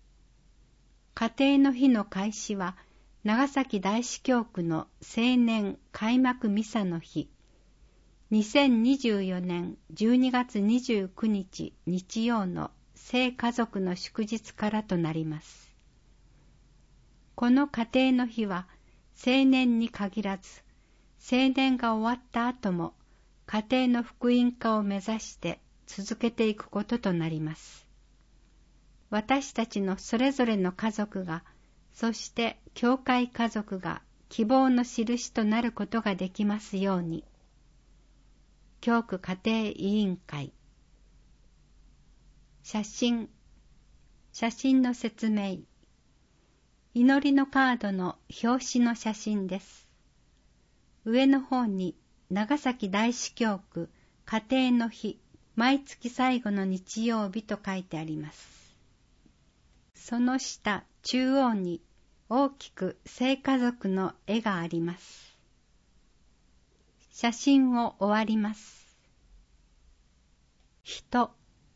家庭の日の開始は、長崎大司教区の青年開幕ミサの日、2024年12月29日日曜の聖家族の祝日からとなります。この家庭の日は、青年に限らず、青年が終わった後も家庭の福音化を目指して続けていくこととなります。私たちのそれぞれの家族が、そして教会家族が希望の印となることができますように。教区家庭委員会。写真の説明。祈りのカードの表紙の写真です。上の方に長崎大司教区家庭の日、毎月最後の日曜日と書いてあります。その下、中央に大きく聖家族の絵があります。写真を終わります。人。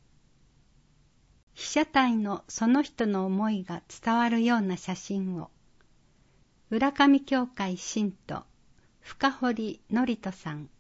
被写体のその人の思いが伝わるような写真を。浦上教会信徒、深堀典人さん。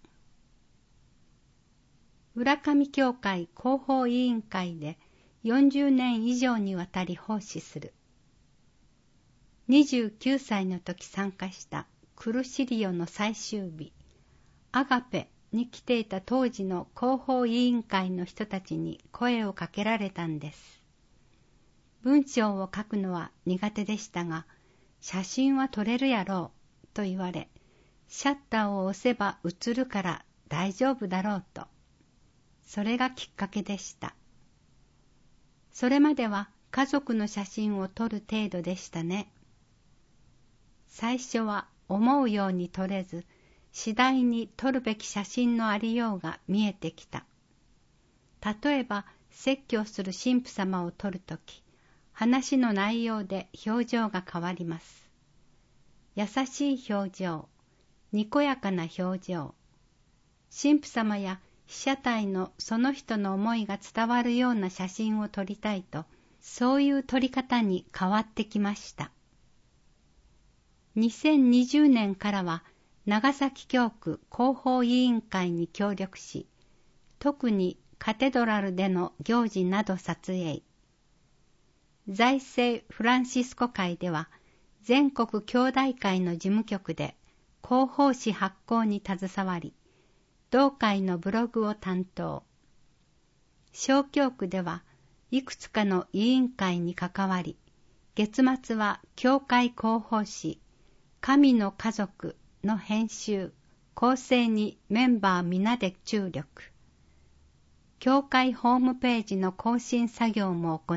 浦上教会広報委員会で40年以上にわたり奉仕する。29歳の時参加したクルシリオの最終日、アガペに来ていた当時の広報委員会の人たちに声をかけられたんです。文章を書くのは苦手でしたが、写真は撮れるやろうと言われ、シャッターを押せば映るから大丈夫だろうと。それがきっかけでした。それまでは家族の写真を撮る程度でしたね。最初は思うように撮れず、次第に撮るべき写真のありようが見えてきた。例えば、説教する神父様を撮るとき、話の内容で表情が変わります。優しい表情、にこやかな表情。神父様や被写体のその人の思いが伝わるような写真を撮りたいと、そういう撮り方に変わってきました。2020年からは長崎教区広報委員会に協力し、特にカテドラルでの行事など撮影。財政フランシスコ会では全国兄弟会の事務局で広報誌発行に携わり、同会のブログを担当。小教区ではいくつかの委員会に関わり、月末は教会広報誌、神の家族の編集、構成にメンバー皆で注力。教会ホームページの更新作業も行う。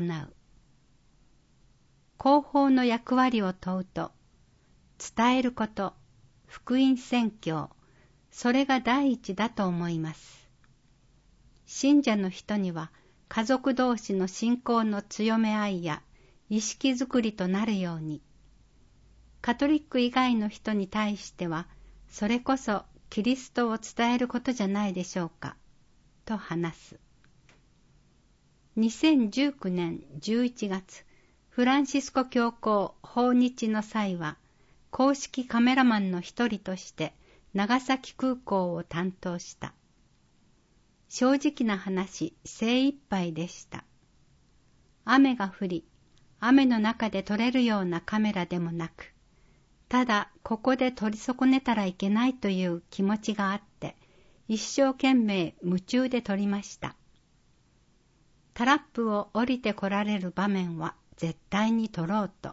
広報の役割を問うと、伝えること、福音宣教、それが第一だと思います。信者の人には家族同士の信仰の強め合いや意識づくりとなるように、カトリック以外の人に対してはそれこそキリストを伝えることじゃないでしょうか、と話す。2019年11月、フランシスコ教皇訪日の際は、公式カメラマンの一人として長崎空港を担当した。正直な話、精一杯でした。雨が降り、雨の中で撮れるようなカメラでもなく、ただここで撮り損ねたらいけないという気持ちがあって、一生懸命夢中で撮りました。タラップを降りて来られる場面は絶対に撮ろうと。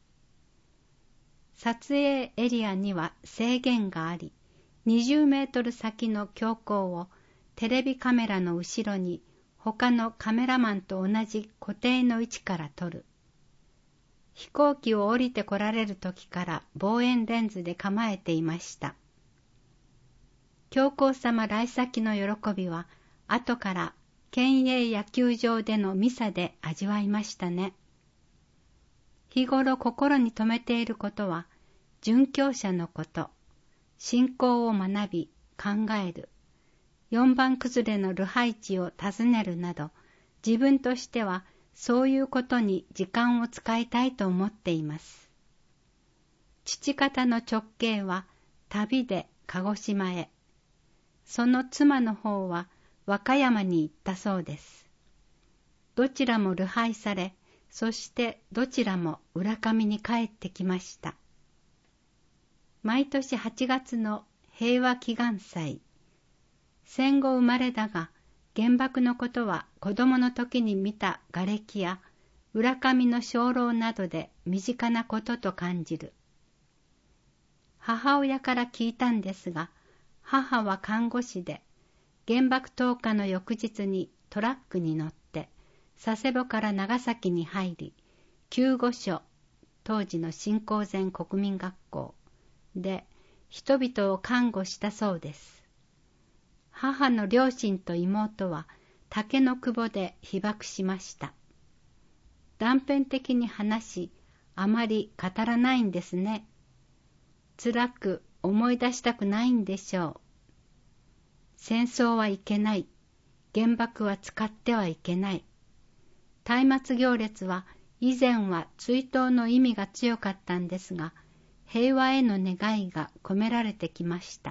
撮影エリアには制限があり、20メートル先の教皇をテレビカメラの後ろに他のカメラマンと同じ固定の位置から撮る。飛行機を降りて来られる時から望遠レンズで構えていました。教皇様来先の喜びは後から県営野球場でのミサで味わいましたね。日頃心に留めていることは、殉教者のこと、信仰を学び、考える、4番崩れのルハイチを訪ねるなど、自分としてはそういうことに時間を使いたいと思っています。父方の直系は旅で鹿児島へ、その妻の方は和歌山に行ったそうです。どちらも流配され、そしてどちらも浦上に帰ってきました。毎年8月の平和祈願祭。戦後生まれだが、原爆のことは子供の時に見た瓦礫や浦上の鐘楼などで身近なことと感じる。母親から聞いたんですが、母は看護師で、原爆投下の翌日にトラックに乗って佐世保から長崎に入り、救護所、当時の新興前国民学校で人々を看護したそうです。 母の両親と妹は竹の窪で被爆しました。断片的に話し、あまり語らないんですね。辛く思い出したくないんでしょう。戦争はいけない。原爆は使ってはいけない。松明行列は以前は追悼の意味が強かったんですが、平和への願いが込められてきました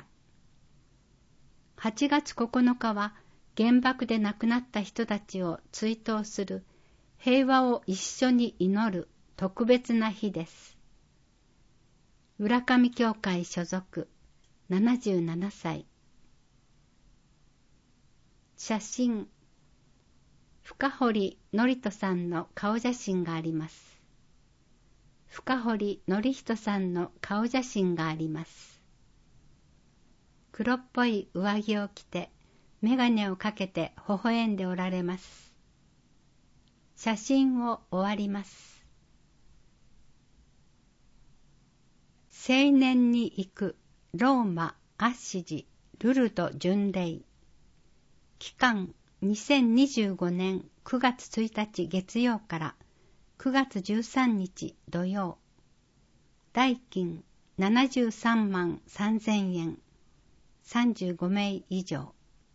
。8月9日は原爆で亡くなった人たちを追悼する、平和を一緒に祈る特別な日です。浦上教会所属、77歳。写真、深堀典人さんの顔写真があります。深堀典人さんの顔写真があります。黒っぽい上着を着て、眼鏡をかけて微笑んでおられます。写真を終わります。青年に行くローマ・アッシジ・ルルド巡礼。期間2025年9月1日月曜から9月13日土曜。代金73万3000円。35名以上。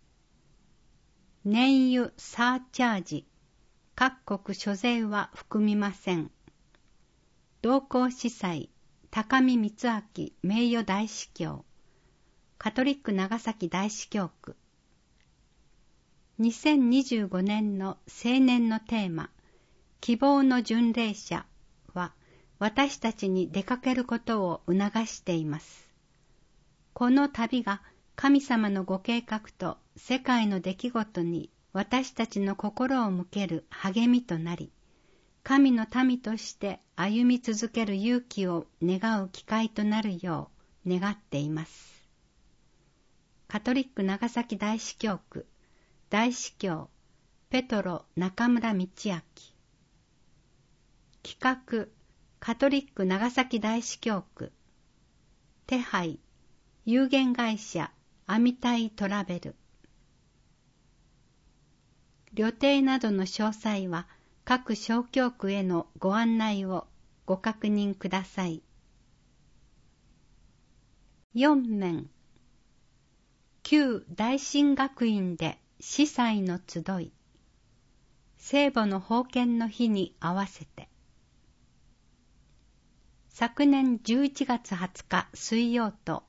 燃油サーチャージ。各国所税は含みません。同行司祭、高見光明名誉大司教。カトリック長崎大司教区。2025年の青年のテーマ、希望の巡礼者は、私たちに出かけることを促しています。この旅が神様のご計画と世界の出来事に私たちの心を向ける励みとなり、神の民として歩み続ける勇気を願う機会となるよう願っています。カトリック長崎大司教区大司教ペトロ中村道明。企画カトリック長崎大司教区。手配有限会社アミタイトラベル。旅程などの詳細は各小教区へのご案内をご確認ください。4面、旧大神学院で司祭の集い。聖母の封建の日に合わせて。昨年11月20日水曜と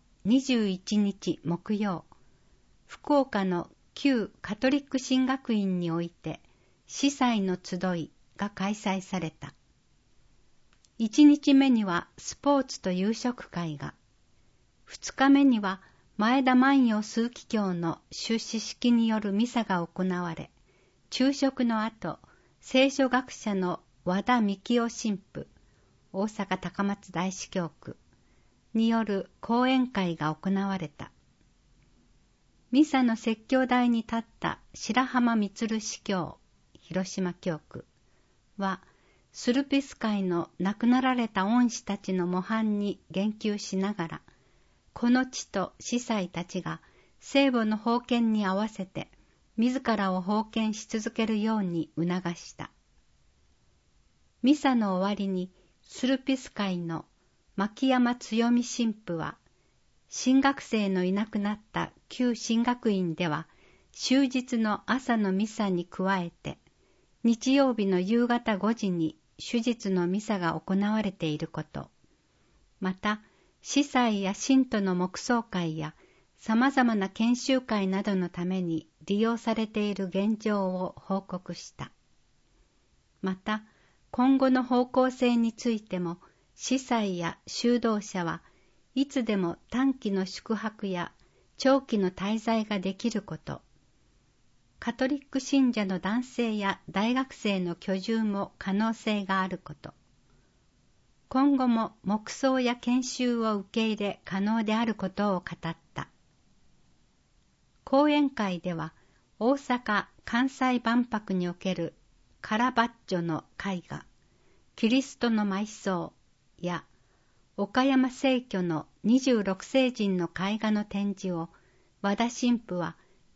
21日木曜、福岡の旧カトリック神学院において司祭の集いが開催された。1日目にはスポーツと夕食会が、2日目には前田万葉枢機卿の出仕式によるミサが行われ、昼食の後、聖書学者の和田幹夫神父、大阪高松大司教区による講演会が行われた。ミサの説教台に立った白浜満司教、広島教区は、スルピス会の亡くなられた恩師たちの模範に言及しながら、この地と司祭たちが聖母の封建に合わせて自らを封建し続けるように促した。ミサの終わりにスルピス会の牧山強美神父は、神学生のいなくなった旧神学院では、終日の朝のミサに加えて、日曜日の夕方5時に主日のミサが行われていること、また、司祭や信徒の黙想会や様々な研修会などのために利用されている現状を報告した。また、今後の方向性についても、司祭や修道者はいつでも短期の宿泊や長期の滞在ができること、カトリック信者の男性や大学生の居住も可能性があること、今後も黙想や研修を受け入れ可能であることを語った。講演会では、大阪・関西万博におけるカラバッジョの絵画、キリストの埋葬や、岡山聖居の26聖人の絵画の展示を和田神父は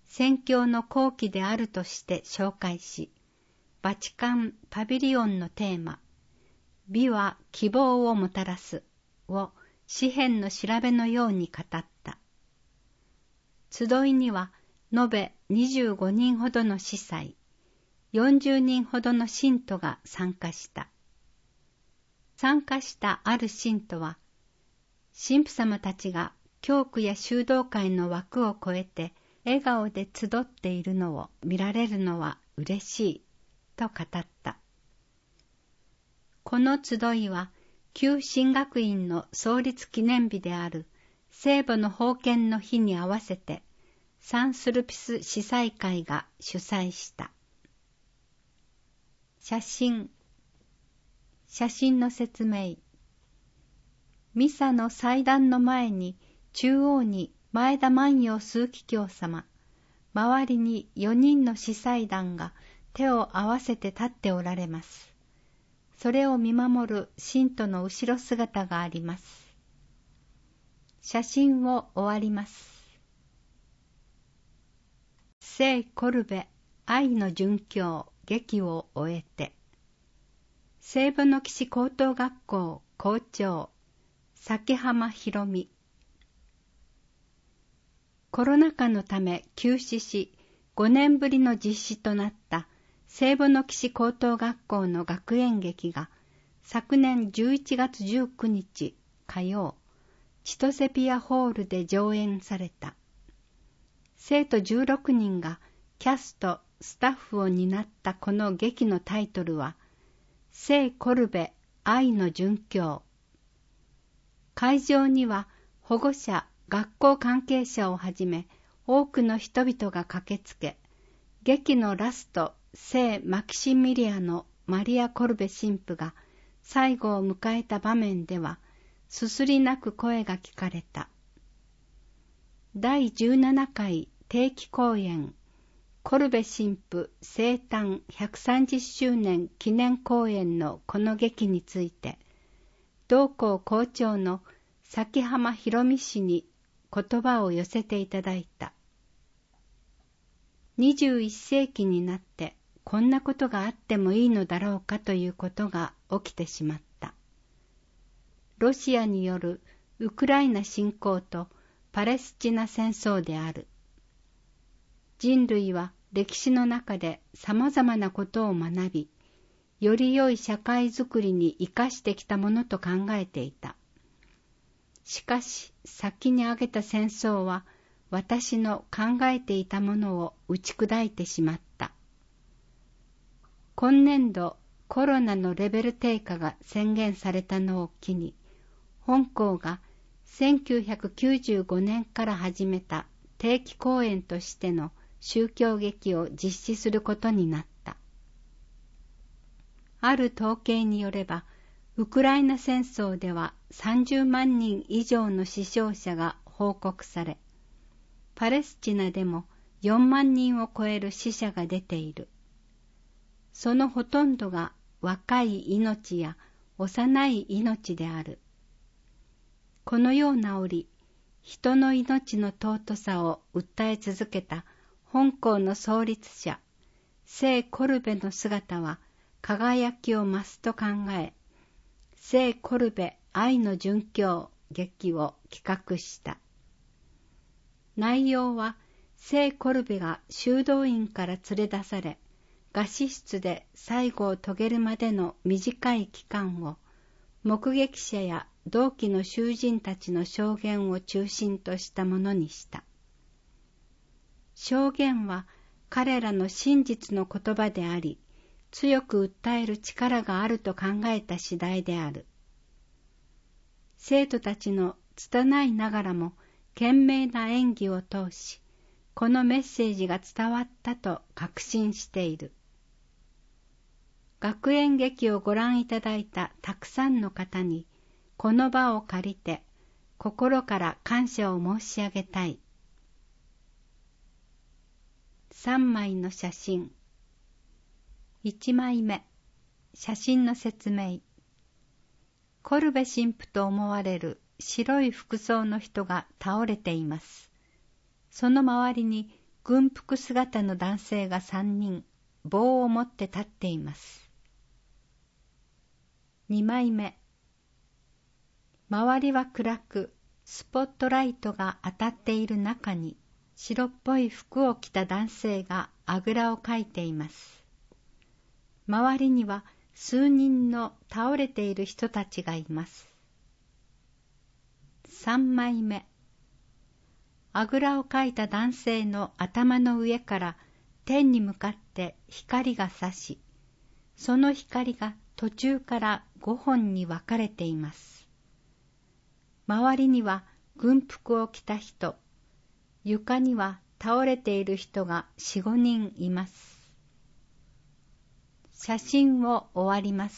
宣教の後期であるとして紹介し、バチカンパビリオンのテーマ、美は希望をもたらすを詩編の調べのように語った。集いには延べ25人ほどの司祭、40人ほどの信徒が参加した。参加したある信徒は、神父様たちが教区や修道会の枠を超えて笑顔で集っているのを見られるのは嬉しいと語った。この集いは旧神学院の創立記念日である聖母の封建の日に合わせてサンスルピス司祭会が主催した。写真の説明。ミサの祭壇の前に中央に前田万葉枢機卿様、周りに4人の司祭団が手を合わせて立っておられます。それを見守る信徒の後ろ姿があります。写真を終わります。聖コルベ愛の殉教劇を終えて、聖母の騎士高等学校校長崎浜博美。コロナ禍のため休止し、5年ぶりの実施となった聖母の騎士高等学校の学園劇が昨年11月19日火曜、チトセピアホールで上演された。生徒16人がキャスト、スタッフを担ったこの劇のタイトルは、聖コルベ愛の殉教。会場には保護者、学校関係者をはじめ多くの人々が駆けつけ、劇のラスト、聖マキシミリアのマリア・コルベ神父が最後を迎えた場面では、すすり泣く声が聞かれた。第17回定期公演、コルベ神父生誕130周年記念公演のこの劇について、同校校長の崎浜博美氏に言葉を寄せていただいた。21世紀になってこんなことがあってもいいのだろうかということが起きてしまった。ロシアによるウクライナ侵攻とパレスチナ戦争である。人類は歴史の中で様々なことを学び、より良い社会づくりに生かしてきたものと考えていた。しかし、先に挙げた戦争は、私の考えていたものを打ち砕いてしまった。今年度、コロナのレベル低下が宣言されたのを機に、本校が1995年から始めた定期公演としての宗教劇を実施することになった。ある統計によれば、ウクライナ戦争では30万人以上の死傷者が報告され、パレスチナでも4万人を超える死者が出ている。そのほとんどが若い命や幼い命である。このような折、人の命の尊さを訴え続けた本校の創立者、聖コルベの姿は輝きを増すと考え、聖コルベ愛の殉教劇を企画した。内容は、聖コルベが修道院から連れ出され、餓死室で最後を遂げるまでの短い期間を、目撃者や同期の囚人たちの証言を中心としたものにした。証言は彼らの真実の言葉であり、強く訴える力があると考えた次第である。生徒たちの拙いながらも懸命な演技を通し、このメッセージが伝わったと確信している。学園劇をご覧いただいたたくさんの方に、この場を借りて心から感謝を申し上げたい。3枚の写真。1枚目、写真の説明。コルベ神父と思われる白い服装の人が倒れています。その周りに軍服姿の男性が3人、棒を持って立っています。2枚目。周りは暗く、スポットライトが当たっている中に、白っぽい服を着た男性があぐらをかいています。周りには数人の倒れている人たちがいます。3枚目。あぐらをかいた男性の頭の上から天に向かって光が差し、その光が途中から5本に分かれています。周りには軍服を着た人、床には倒れている人が4、5人います。写真を終わります。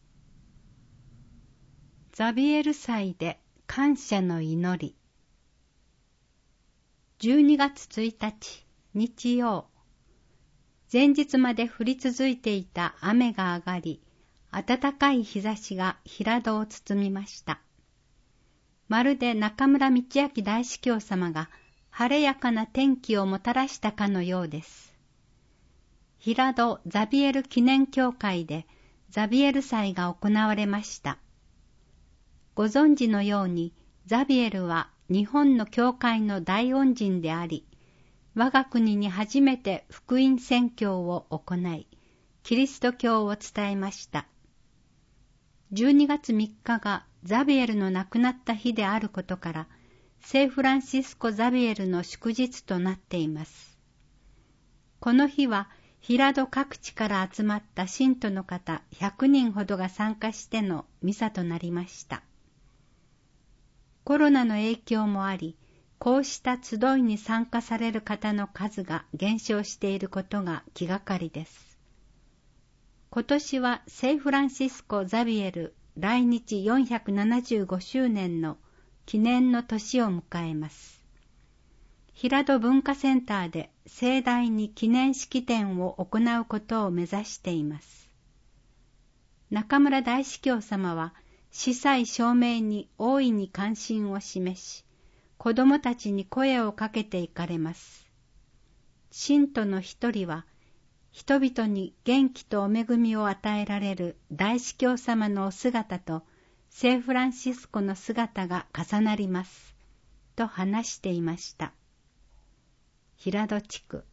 ザビエル祭で感謝の祈り。12月1日、日曜。前日まで降り続いていた雨が上がり、暖かい日差しが平戸を包みました。まるで中村道明大司教様が晴れやかな天気をもたらしたかのようです。平戸ザビエル記念教会でザビエル祭が行われました。ご存知のように、ザビエルは日本の教会の大恩人であり、我が国に初めて福音宣教を行い、キリスト教を伝えました。12月3日がザビエルの亡くなった日であることから、聖フランシスコ・ザビエルの祝日となっています。この日は、平戸各地から集まった信徒の方100人ほどが参加してのミサとなりました。コロナの影響もあり、こうした集いに参加される方の数が減少していることが気がかりです。今年は聖フランシスコ・ザビエル来日475周年の記念の年を迎えます。平戸文化センターで盛大に記念式典を行うことを目指しています。中村大司教様は司祭証明に大いに関心を示し、子供たちに声をかけていかれます。信徒の一人は、人々に元気とお恵みを与えられる大司教様のお姿と聖フランシスコの姿が重なります、と話していました。平戸地区。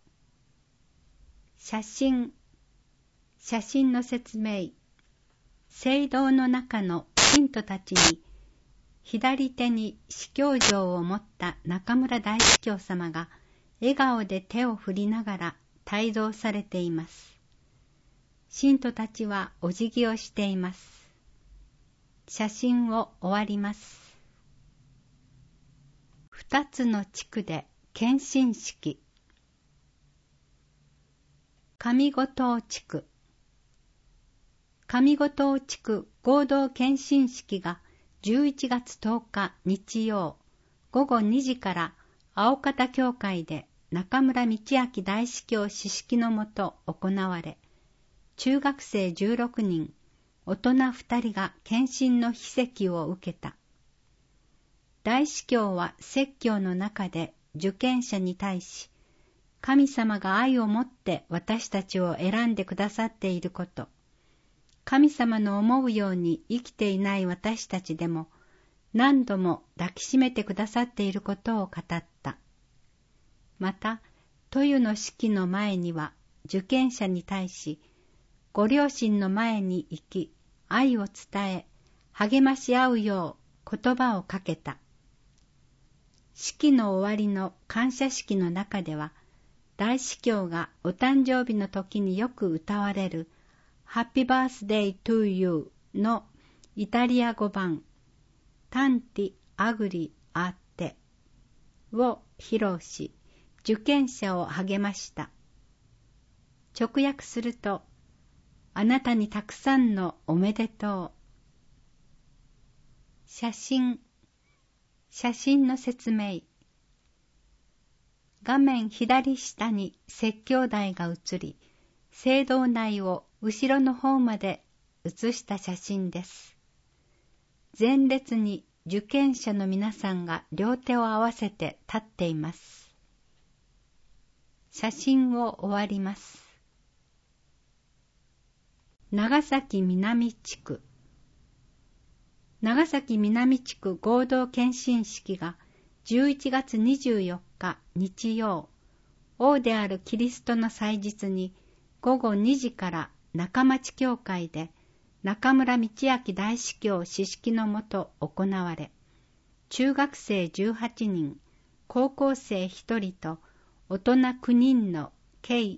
写真の説明。聖堂の中の信徒たちに、左手に司教杖を持った中村大司教様が笑顔で手を振りながら帯同されています。信徒たちはお辞儀をしています。写真を終わります。2つの地区で献身式。上五島地区。上五島地区合同献身式が11月10日日曜午後2時から青方教会で中村道明大司教司式のもと行われ、中学生16人、大人2人が献身の秘跡を受けた。大司教は説教の中で受験者に対し、神様が愛をもって私たちを選んでくださっていること、神様の思うように生きていない私たちでも何度も抱きしめてくださっていることを語った。また、豊の式の前には受験者に対し、ご両親の前に行き、愛を伝え、励まし合うよう言葉をかけた。式の終わりの感謝式の中では、大司教がお誕生日の時によく歌われるハッピーバースデートゥーユーのイタリア語版タンティアグリアッテを披露し、受験者を励ました。直訳すると、あなたにたくさんのおめでとう。写真の説明。画面左下に説教台が映り、聖堂内を後ろの方まで写した写真です。前列に受験者の皆さんが両手を合わせて立っています。 写真を終わります。長崎南地区。長崎南地区合同献身式が11月24日日曜、王であるキリストの祭日に午後2時から中町教会で中村道明大司教指揮のもと行われ、中学生18人、高校生1人と大人9人の計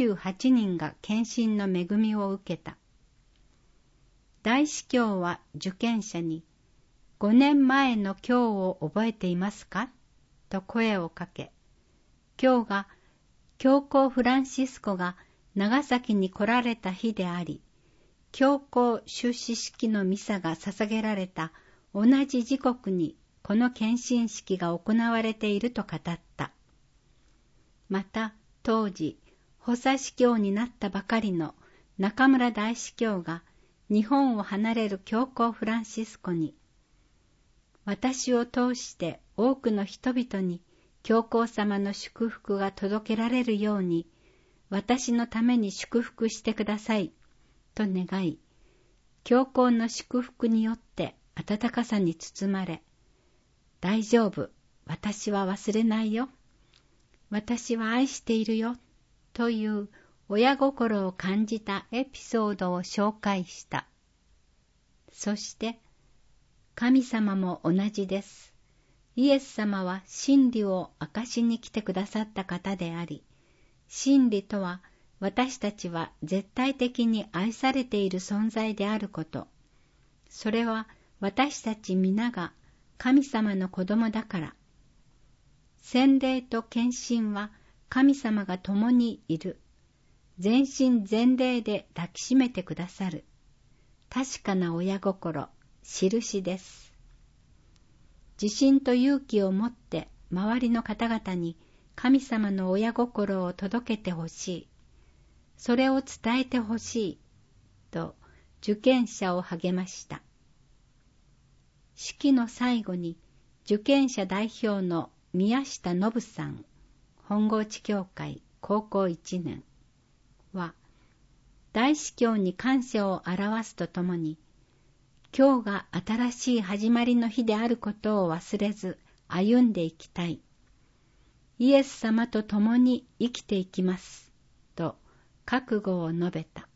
28人が献身の恵みを受けた。大司教は受験者に、5年前の今日を覚えていますかと声をかけ、今日が教皇フランシスコが長崎に来られた日であり、教皇出仕式のミサが捧げられた同じ時刻にこの献身式が行われていると語った。また当時補佐司教になったばかりの中村大司教が日本を離れる教皇フランシスコに、私を通して多くの人々に教皇様の祝福が届けられるように、私のために祝福してくださいと願い、教皇の祝福によって温かさに包まれ、大丈夫、私は忘れないよ、私は愛しているよという親心を感じたエピソードを紹介した。そして、神様も同じです。イエス様は真理を明かしに来てくださった方であり、真理とは私たちは絶対的に愛されている存在であること。それは私たち皆が神様の子供だから。洗礼と献身は神様が共にいる。全身全霊で抱きしめてくださる。確かな親心、印です。自信と勇気を持って周りの方々に神様の親心を届けてほしい。それを伝えてほしい。と受験者を励ました。式の最後に受験者代表の宮下信さん、本郷地教会高校1年は、大司教に感謝を表すとともに、今日が新しい始まりの日であることを忘れず歩んでいきたい。イエス様と共に生きていきます。と覚悟を述べた。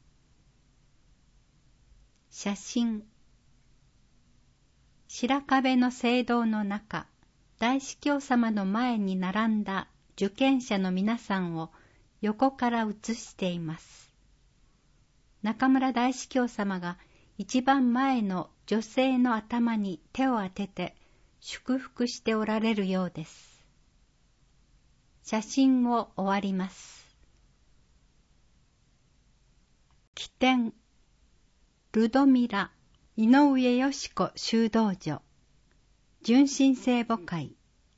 写真。白壁の聖堂の中、大司教様の前に並んだ受験者の皆さんを横から写しています。中村大司教様が一番前の女性の頭に手を当てて祝福しておられるようです。写真を終わります。起点。ルドミラ・井上よし子修道女純真聖母会。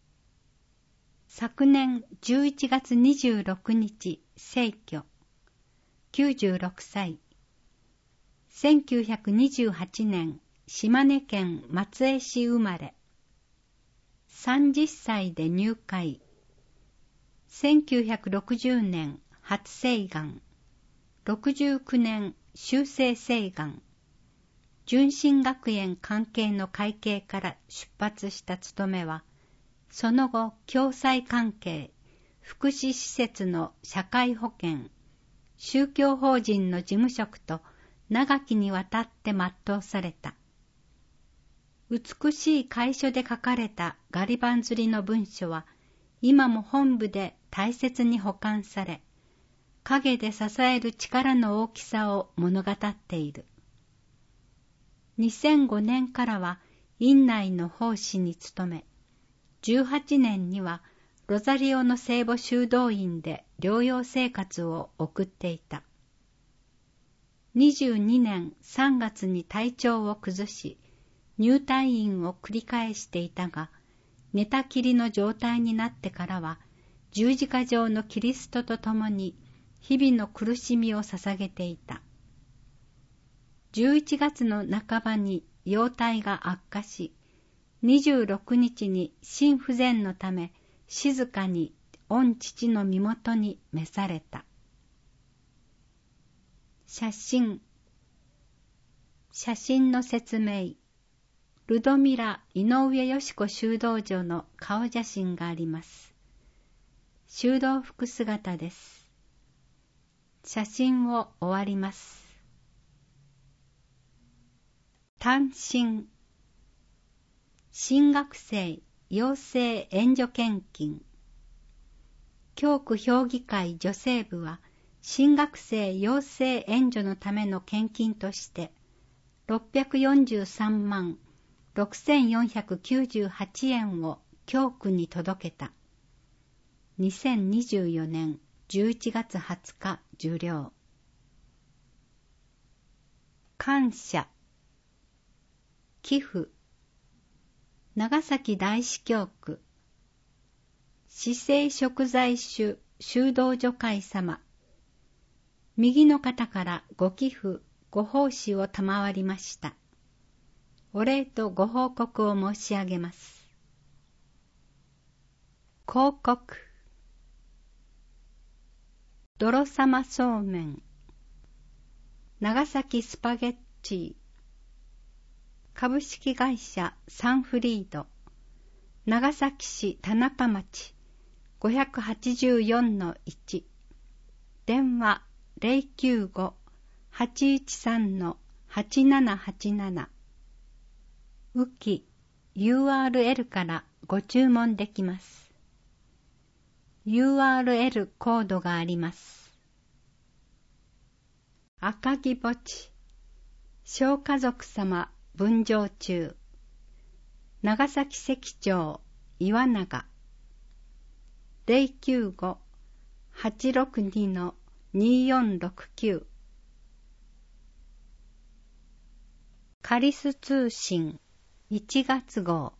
昨年11月26日逝去。96歳。1928年島根県松江市生まれ。30歳で入会。1960年初誓願。69年修正誓願。純真学園関係の会計から出発した務めは、その後共済関係、福祉施設の社会保険、宗教法人の事務職と長きにわたって全うされた。美しい楷書で書かれたガリバン刷りの文書は、今も本部で大切に保管され、陰で支える力の大きさを物語っている。2005年からは院内の奉仕に勤め、18年にはロザリオの聖母修道院で療養生活を送っていた。22年3月に体調を崩し、入退院を繰り返していたが、寝たきりの状態になってからは、十字架上のキリストと共に日々の苦しみを捧げていた。11月の半ばに容体が悪化し、26日に心不全のため静かに御父の身元に召された。写真の説明。ルドミラ・井上よし子修道女の顔写真があります。修道服姿です。写真を終わります。単身新学生養成援助献金。教区評議会女性部は新学生養成援助のための献金として643万6498円を教区に届けた。2024年11月20日受領。感謝寄付長崎大司教区市政食材主修道女会様、右の方からご寄付ご奉仕を賜りました。お礼とご報告を申し上げます。広告泥様そうめん長崎スパゲッチー株式会社サンフリード長崎市田中町 584-1 電話 095-813-8787 ウキ URL からご注文できます。URL コードがあります。赤木墓地小家族様分譲中長崎関町岩永 095-862-2469 カリス通信1月号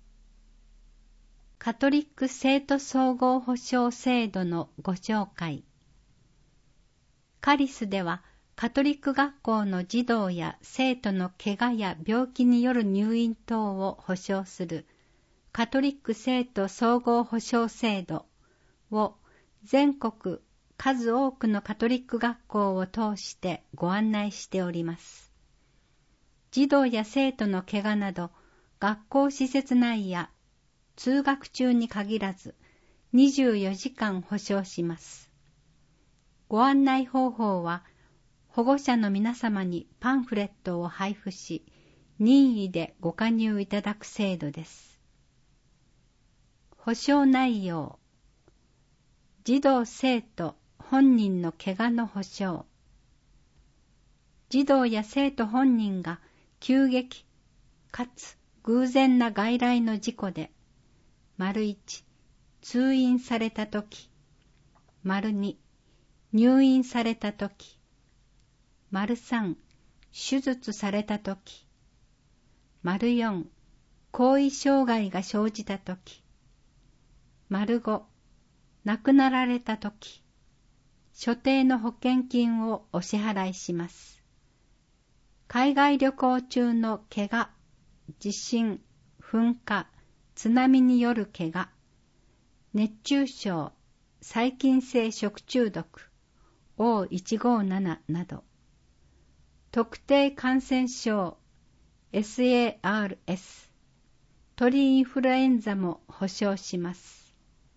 カトリック生徒総合保障制度のご紹介。カリスではカトリック学校の児童や生徒の怪我や病気による入院等を保障するカトリック生徒総合保障制度を全国数多くのカトリック学校を通してご案内しております。児童や生徒の怪我など学校施設内や通学中に限らず24時間保障します。ご案内方法は保護者の皆様にパンフレットを配布し任意でご加入いただく制度です。保障内容児童生徒本人の怪我の保障児童や生徒本人が急激かつ偶然な外来の事故で1通院されたとき2入院されたとき3手術されたとき4後遺障害が生じたとき5亡くなられたとき所定の保険金をお支払いします。海外旅行中の怪我、地震、噴火、津波による怪我、熱中症、細菌性食中毒、O157 など、特定感染症、SARS、鳥インフルエンザも保障します。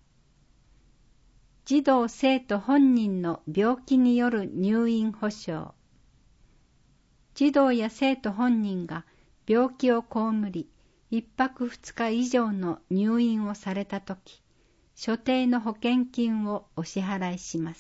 児童生徒本人の病気による入院保障、児童や生徒本人が病気を被り、1泊2日以上の入院をされたとき、所定の保険金をお支払いします。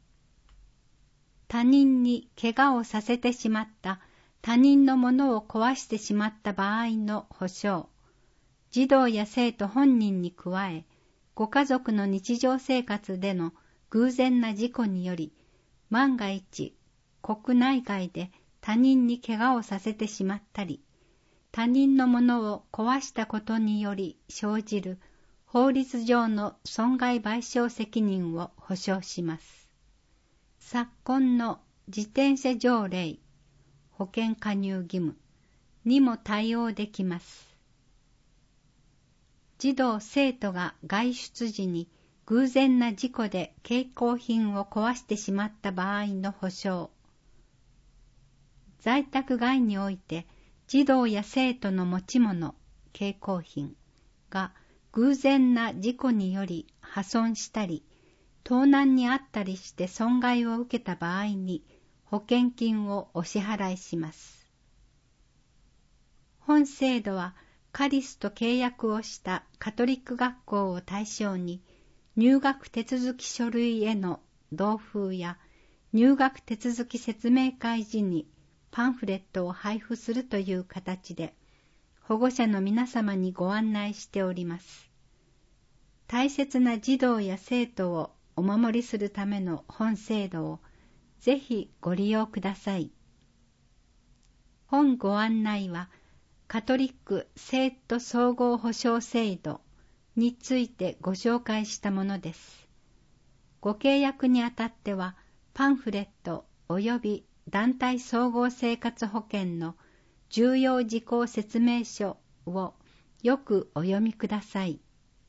他人に怪我をさせてしまった、他人のものを壊してしまった場合の保障、児童や生徒本人に加え、ご家族の日常生活での偶然な事故により、万が一、国内外で他人に怪我をさせてしまったり、他人のものを壊したことにより生じる法律上の損害賠償責任を保証します。昨今の自転車条例、保険加入義務にも対応できます。児童生徒が外出時に偶然な事故で携行品を壊してしまった場合の補償。在宅外において児童や生徒の持ち物、携行品が偶然な事故により破損したり、盗難にあったりして損害を受けた場合に保険金をお支払いします。本制度はカリスと契約をしたカトリック学校を対象に、入学手続き書類への同封や入学手続き説明会時にパンフレットを配布するという形で保護者の皆様にご案内しております。大切な児童や生徒をお守りするための本制度をぜひご利用ください。本ご案内はカトリック生徒総合保障制度についてご紹介したものです。ご契約にあたってはパンフレット及び団体総合生活保険の重要事項説明書をよくお読みください。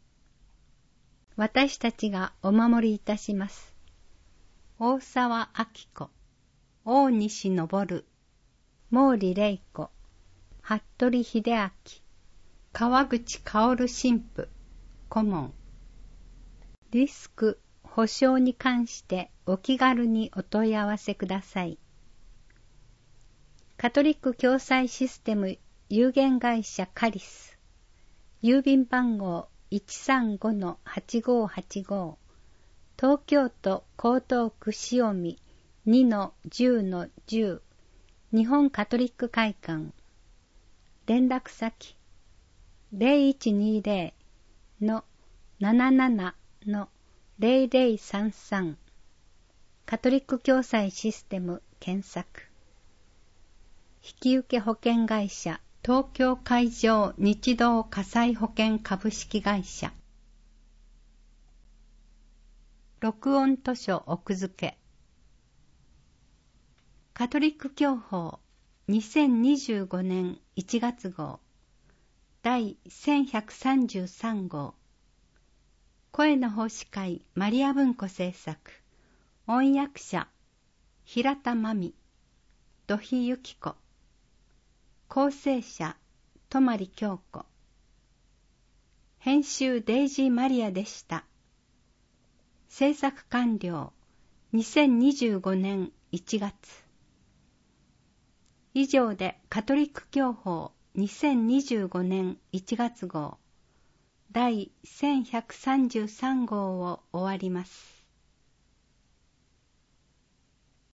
私たちがお守りいたします。大沢明子、大西昇、毛利玲子、服部秀明、川口薫神父、顧問。リスク保証に関してお気軽にお問い合わせください。カトリック共済システム有限会社カリス、郵便番号 135-8585、東京都江東区塩見 2-10-10、日本カトリック会館。連絡先 0120-77-0033、カトリック共済システム検索。引受保険会社東京海上日動火災保険株式会社。録音図書奥付け。カトリック教法2025年1月号第1133号。声の奉仕会マリア文庫制作。音訳者平田真美、土肥由紀子。構成者泊京子。編集デイジーマリアでした。制作完了2025年1月。以上でカトリック教法2025年1月号第1133号を終わります。